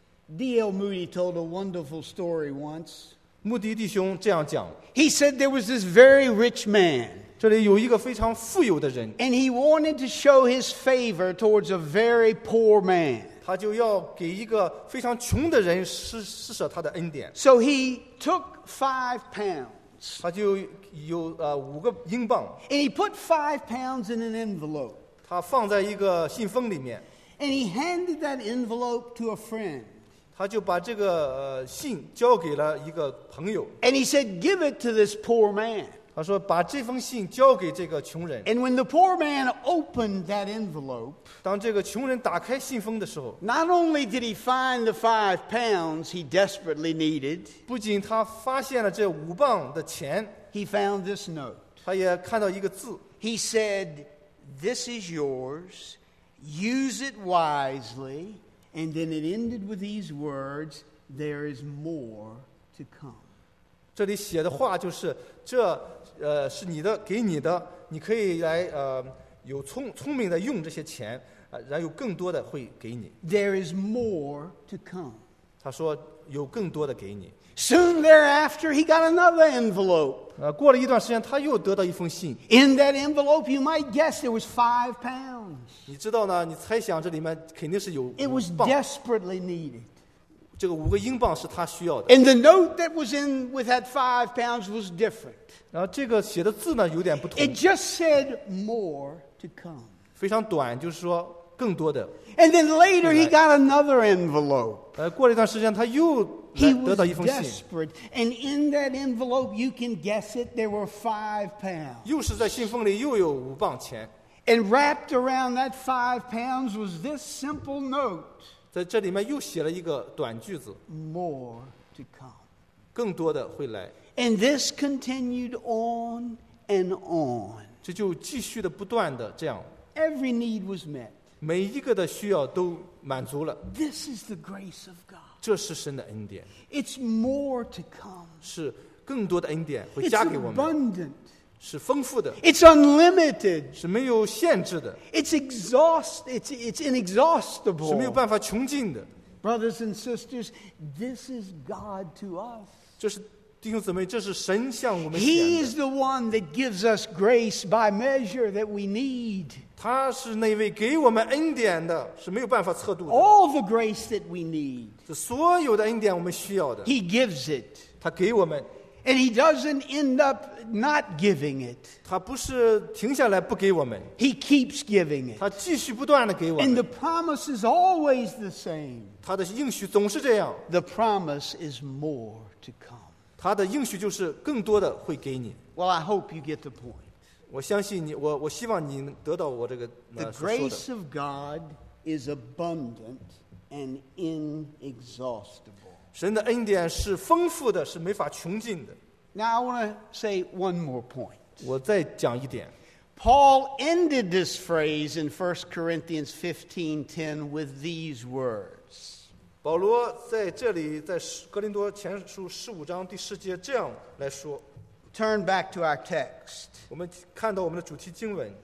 D L Moody told a wonderful story once. 穆迪弟兄这样讲， He said there was this very rich man, 这里有一个非常富有的人， and he wanted to show his favor towards a very poor man. 他就要给一个非常穷的人施施舍他的恩典， So he took five pounds, 他就有呃五个英镑， and he put five pounds in an envelope, 他放在一个信封里面， and he handed that envelope to a friend. 他就把这个呃信交给了一个朋友， And he said, give it to this poor man. 他说把这封信交给这个穷人。 And when the poor man opened that envelope, 当这个穷人打开信封的时候， not only did he find the five pounds he desperately needed, 不仅他发现了这五磅的钱， he found this note. 他也看到一个字， He said, this is yours, use it wisely, and then it ended with these words, there is more to come. 这里写的话就是这呃是你的，给你的，你可以来呃有聪聪明的用这些钱，呃，然后有更多的会给你。 There is more to come. 他说有更多的给你。 Soon thereafter, he got another envelope. 呃，过了一段时间，他又得到一封信。 In that envelope, you might guess there was five pounds. 你知道呢？你猜想这里面肯定是有 It 五 was 磅， desperately needed. 这个五个英镑是他需要的。 And the note that was in with that five pounds was different. 然后这个写的字呢有点不同， It just said more to come. 非常短，就是说更多的。 And then later he got another envelope. 呃，过了一段时间，他又 He 来得 was 到一封信， desperate. And in that envelope, you can guess it, there were five pounds. 又是在信封里又有五磅钱。 And wrapped around that five pounds was this simple note, 在这里面又写了一个短句子， more to come. 更多的会来。 And this continued on and on. 这就继续的不断的这样， Every need was met. 每一个的需要都满足了。 This is the grace of God. 这是神的恩典， It's more to come. 是更多的恩典会 It's 加给我们， abundant. 是丰富的， It's unlimited. 是没有限制的， It's exhaust. It's, it's 是没有 inexhaustible. 办法穷尽的。 Brothers and sisters, this is God to us. 这是弟兄姊妹，这是神向我们 He 显 is 的。 the one that gives us grace by measure that we need. 他是那位给我们恩典的，是没有办法测度的。 All the grace that we need. 是所有的恩典我们需要的， He gives it. 他给我们， And He doesn't end up not giving it. 他不是停下来不给我们， He keeps giving it. 他继续不断的给我 And the 们。 promise is always the same. 他的应许总是这样， The promise is more to come. 他的应许就是更多的会给你。 Well, I hope you get the point. 我相信你，我我希望你能得到我这个 The 呃所说的。 grace of God is abundant and inexhaustible. 神的恩典是丰富的，是没法穷尽的。 Now, I want to say one more point. 我再讲一点， Paul ended this phrase in First Corinthians fifteen ten with these words. 保罗在这里在哥林多前书十五章第十节这样来说。 Turn back to our text. 我们看到我们的主题经文。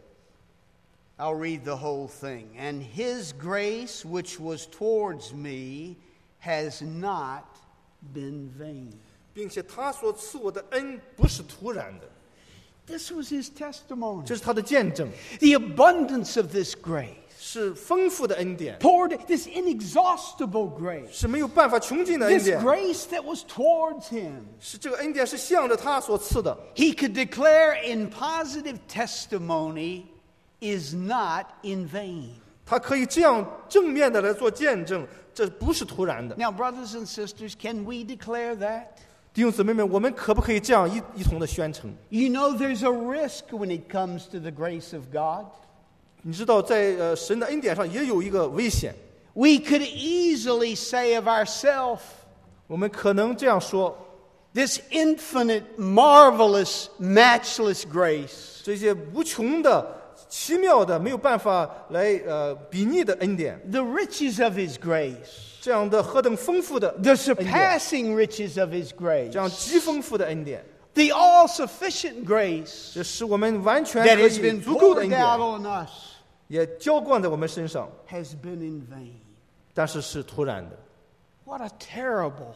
I'll read the whole thing. And his grace which was towards me has not been vain. 并且他所赐我的恩不是突然的。 This was his testimony. 这是他的见证。 The abundance of this grace. 是丰富的恩典 poured this inexhaustible grace. 是没有办法穷尽的恩 This 典 grace that was towards him. 是这个恩典是向着他所赐的。 He could declare in positive testimony is not in vain. 他可以这样正面的来做见证，这不是突然的。 Now, brothers and sisters, can we declare that? 弟兄姊妹们，我们可不可以这样一一同的宣称？ You know there's a risk when it comes to the grace of God. 你知道在呃神的恩典上也有一个危险。 We could easily say of ourselves, 我们可能这样说， this infinite, marvelous, matchless grace. 这些无穷的、奇妙的、没有办法来呃比拟的恩典， The riches of his grace. 这样的何等丰富的 The 恩典， surpassing riches of his grace. 这样极丰富的恩典， The all-sufficient grace 这使我们完全 that 可 has 以 been 足够的 poured 恩 out 典， on us 也浇灌在我们身上， has been in vain. 但是是突然的。 What a terrible,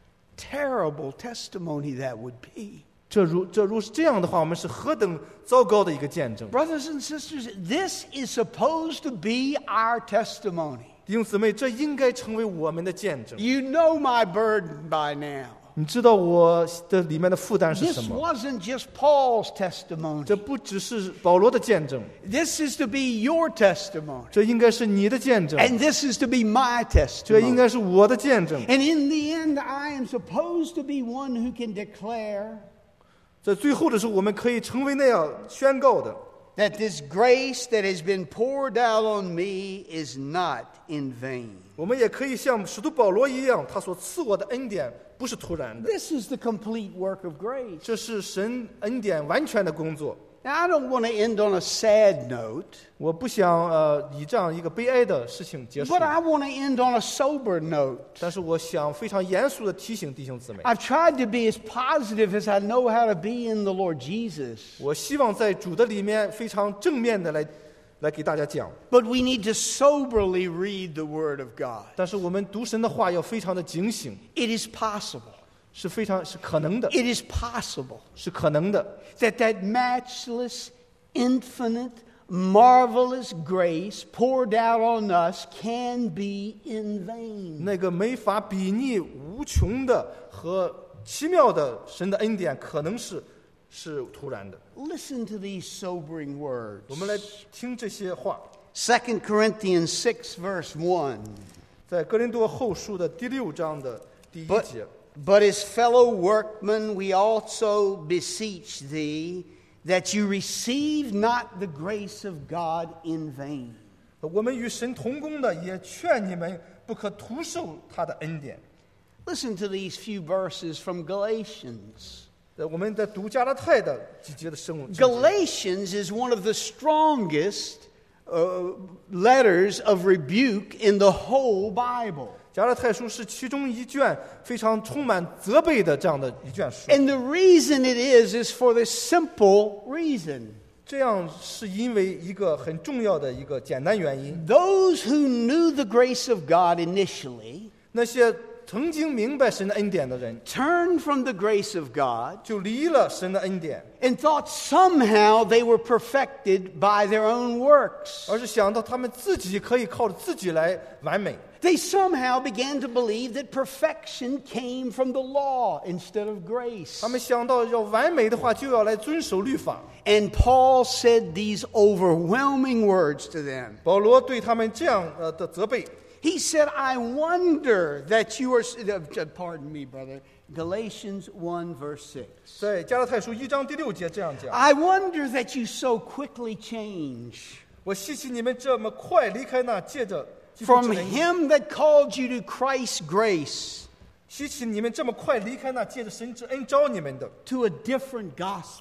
terrible testimony that would be. 这如这如是这样的话，我们是何等糟糕的一个见证。 Brothers and sisters, this is supposed to be our testimony. 弟兄姊妹，这应该成为我们的见证。 You know my burden by now. 你知道我的里面的负担是 This 什么？ wasn't just Paul's testimony. 这不只是保罗的见证， This is to be your testimony. 这应该是你的见证， And this is to be my 这应 testimony. 该是我的见证。 And in the end, I am supposed to be one who can declare 在最后的时候，我们可以成为那样宣告的， that this grace that has been poured out on me is not in vain. 我们也可以像使徒保罗一样，他所赐我的恩典不是突然的， This is the complete work of grace. 这是神恩典完全的工作。 Now, I don't want to end on a sad note, 我不想呃以这样一个悲哀的事情结束 but，I want to end on a sober note. 但是我想非常严肃的提醒弟兄姊妹， I've tried to be as positive as I know how to be in the Lord Jesus. 我希望在主的里面非常正面的来来给大家讲。 But we need to soberly read the Word of God. 但是我们读神的话要非常的警醒， It is possible. 是非常是可能的， It is possible 是可能的。 that that matchless, infinite, marvelous grace poured out on us can be in vain. 那个没法比拟、无穷的和奇妙的神的恩典，可能是是突然的。 Listen to these sobering words. 我们来听这些话， Second Corinthians six, verse one. 在哥林多后书的第六章的第一 But, 节。 but as fellow workmen, we also beseech thee that you receive not the grace of God in vain. 我们与神同工的，也劝你们不可徒受他的恩典。 Listen to these few verses from Galatians. 呃我们在读加拉太的几节的圣经。 Galatians is one of the strongest uh, letters of rebuke in the whole Bible. 加拉太书是其中一卷非常充满责备的这样的一卷书。 And the reason it is is for this simple reason. 这样是因为一个很重要的一个简单原因。 Those who knew the grace of God initially 那些曾经明白神的恩典的人， turned from the grace of God 就离了神的恩典， and thought somehow they were perfected by their own works. 而是想到他们自己可以靠着自己来完美。 They somehow began to believe that perfection came from the law instead of grace. 他们想到要完美的话，就要来遵守律法。 And Paul said these overwhelming words to them. 保罗对他们这样呃的责备， He said, I wonder that you are, uh, pardon me, brother, Galatians one, verse six. 在加拉太书一章第六节这样讲： I wonder that you so quickly change 我希奇你们这么快离开那借着基督 from 之恩， him that called you to Christ's grace 希奇你们这么快离开那借着神之恩招你们的， to a different gospel.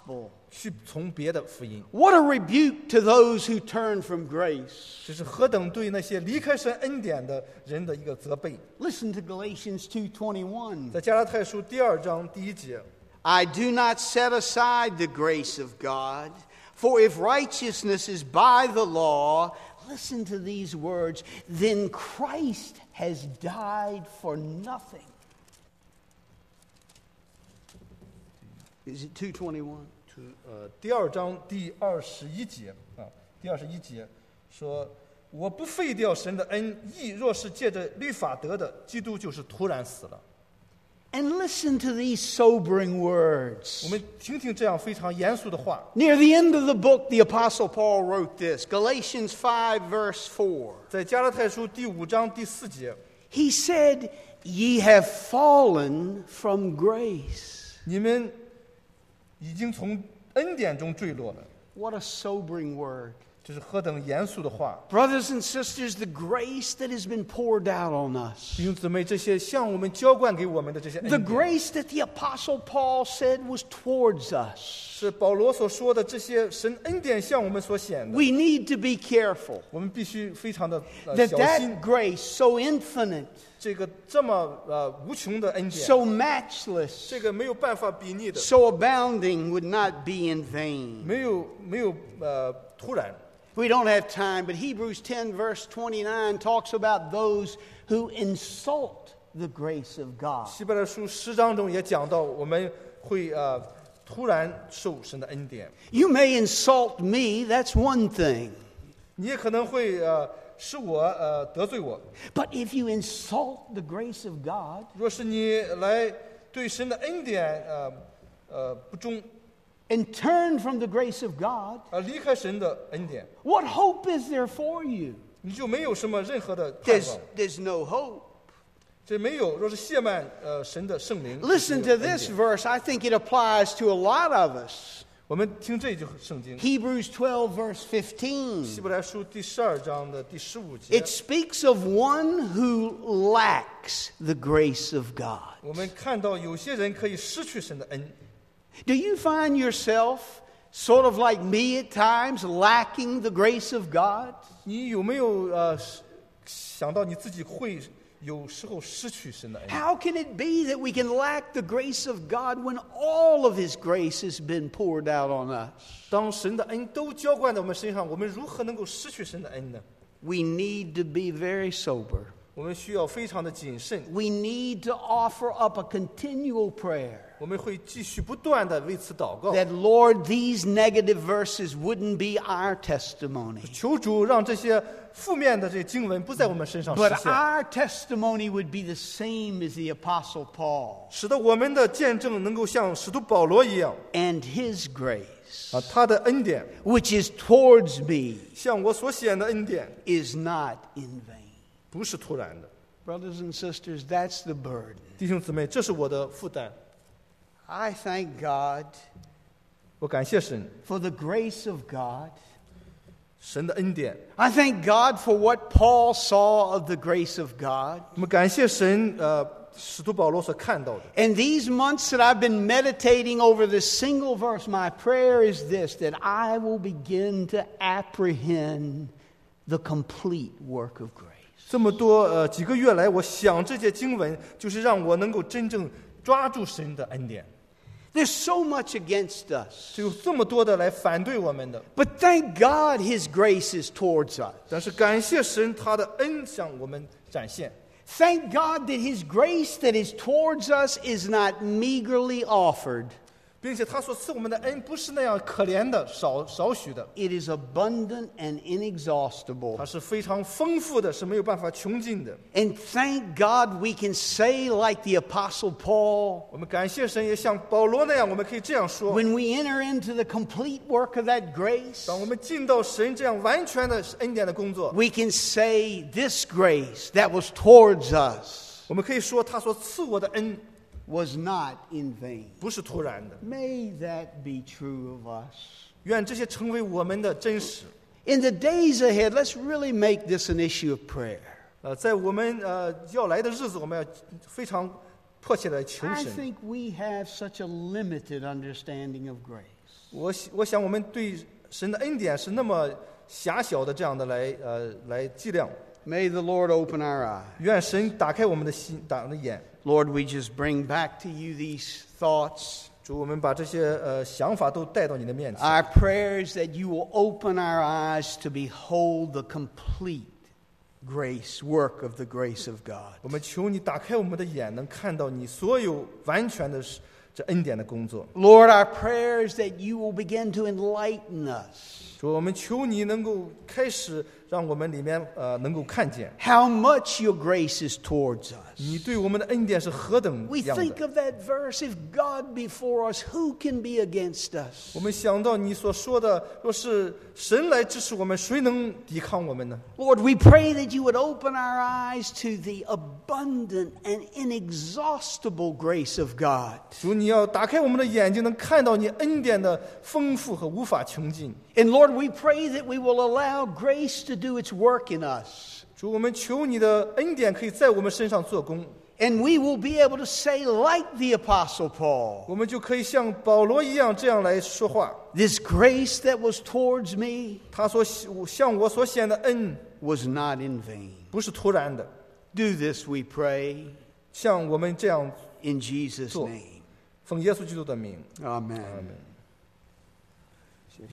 去从别的福音。 What a rebuke to those who turn from grace. 这是何等对那些离开神恩典的人的一个责备。 Listen to Galatians two twenty-one. 在加拉太书第二章第一节， I do not set aside the grace of God, for if righteousness is by the law, listen to these words, then Christ has died for nothing. Is it two twenty-one? 呃，第二章第二十一节啊，第二十一节说：“我不废掉神的恩，义若是借着律法得的，基督就是突然死了。” And listen to these sobering 我 words. 们听听这样非常严肃的话。 Near the end of the book, the Apostle Paul wrote this, Galatians five, verse four. 在加拉太书第五章第四节， He said, Ye have fallen from grace. 你们已经从恩典中坠落了。 What a sobering word. 这是何等严肃的话！ Brothers and sisters, the grace that has been poured out on us, 弟兄姊妹，这些向我们浇灌给我们的这些恩 the 典， grace that the Apostle Paul said was towards us, 是保罗所说的这些神恩典向我们所显的。 we need to be careful 我们必须非常的、呃、 that 小心 that，grace, so infinite, 这个这么呃无穷的恩典， so matchless, 这个没有办法比拟的， so abounding would not be in vain. 没有没有呃突然。 We don't have time, but Hebrews ten, verse twenty-nine talks about those who insult the grace of God. 希伯来书十章中也讲到，我们会呃突然受神的恩典。 You may insult me, that's one thing. 你也可能会呃使我呃得罪我。 But if you insult the grace of God, 若是你来对神的恩典呃呃不忠， and turn from the grace of God, 呃离开神的恩典， what hope is there for you? 你就没有什么任何的盼 There's, 望。 there's no hope. 这没有，若是亵慢呃神的圣灵。 Listen 就 to 没有恩 this 典 verse. I think it applies to a lot of us. 我们听这句圣经， Hebrews twelve, verse fifteen. 希伯来书第十二章的第十五节 It，speaks of one who lacks the grace of God. 我们看到有些人可以失去神的恩。 Do you find yourself sort of like me at times, lacking the grace of God? 你有没有呃想到你自己会有时候失去神的恩？ How can it be that we can lack the grace of God when all of His grace has been poured out on us? 当神的恩都浇灌在我们身上，我们如何能够失去神的恩呢？ We need to be very sober. 我们需要非常的谨慎， We need to offer up a continual prayer 我们会继续不断的为此祷告， that, Lord, these negative verses wouldn't be our testimony, 求主让这些负面的这些经文不在我们身上实 but 现， our testimony would be the same as the Apostle Paul. 使得我们的见证能够像使徒保罗一样 And His grace, 啊，他的恩典 which is towards me, 像我所显的恩典， is not in vain. 不是突然的。 Brothers and sisters, that's the burden. 弟兄姊妹，这是我的负担。 I thank God 我感谢神， for the grace of God. 神的恩典。 I thank God for what Paul saw of the grace of God. 我们感谢神，呃，使徒保罗所看到的。 And these months that I've been meditating over this single verse, my prayer is this, that I will begin to apprehend the complete work of grace. 这么多呃几个月来，我想这些经文，就是让我能够真正抓住神的恩典。 There's so much against us. 是有这么多的来反对我们的， But thank God His grace is towards us. 但是感谢神，他的恩向我们展现。 Thank God that His grace that is towards us is not meagerly offered. 并且他所赐我们的恩不是那样可怜的、少少许的， It is abundant and inexhaustible. 它是非常丰富的，是没有办法穷尽的。 And thank God we can say, like the Apostle Paul, 我们感谢神，也像保罗那样，我们可以这样说： when we enter into the complete work of that grace, 当我们进到神这样完全的恩典的工作， we can say, this grace that was towards us 我们可以说他所赐我的恩 was not in vain. 不是突然的。 May that be true of us. 愿这些成为我们的真实。 In the days ahead, let's really make this an issue of prayer. 呃，在我们呃要来的日子，我们要非常迫切的求 I 神。 think we have such a limited understanding of grace. 我我想我们对神的恩典是那么狭小的这样的来呃来计量。 May the Lord open our eyes. 愿神打开我们的心，打我们的眼。 Lord, we just bring back to you these thoughts. 主，我们把这些呃想法都带到你的面前。 Our prayer is that you will open our eyes to behold the complete grace, work of the grace of God. 我们求你打开我们的眼，能看到你所有完全的这恩典的工作。 Lord, our prayer is that you will begin to enlighten us. 主，我们求你能够开始让我们里面呃能够看见 How much your grace is towards us. 你对我们的恩典是何等 We 样 think 的。 of that verse, if God be for us, who can be against us? 我们想到你所说的，若是神来支持我们，谁能抵抗我们呢？ Lord, we pray that you would open our eyes to the abundant and inexhaustible grace of God. 主，你要打开我们的眼睛，能看到你恩典的丰富和无法穷尽。 And Lord, we pray that we will allow grace to do its work in us. 主，我们求你的恩典可以在我们身上做工， And we will be able to say, like the Apostle Paul, 我们就可以像保罗一样这样来说话。 this grace that was towards me 他所向我所显的恩 was not in vain. 不是突然的， Do this, we pray, 像我们这样 in Jesus' Cool. name. 奉耶稣基督的名。 Amen. Amen.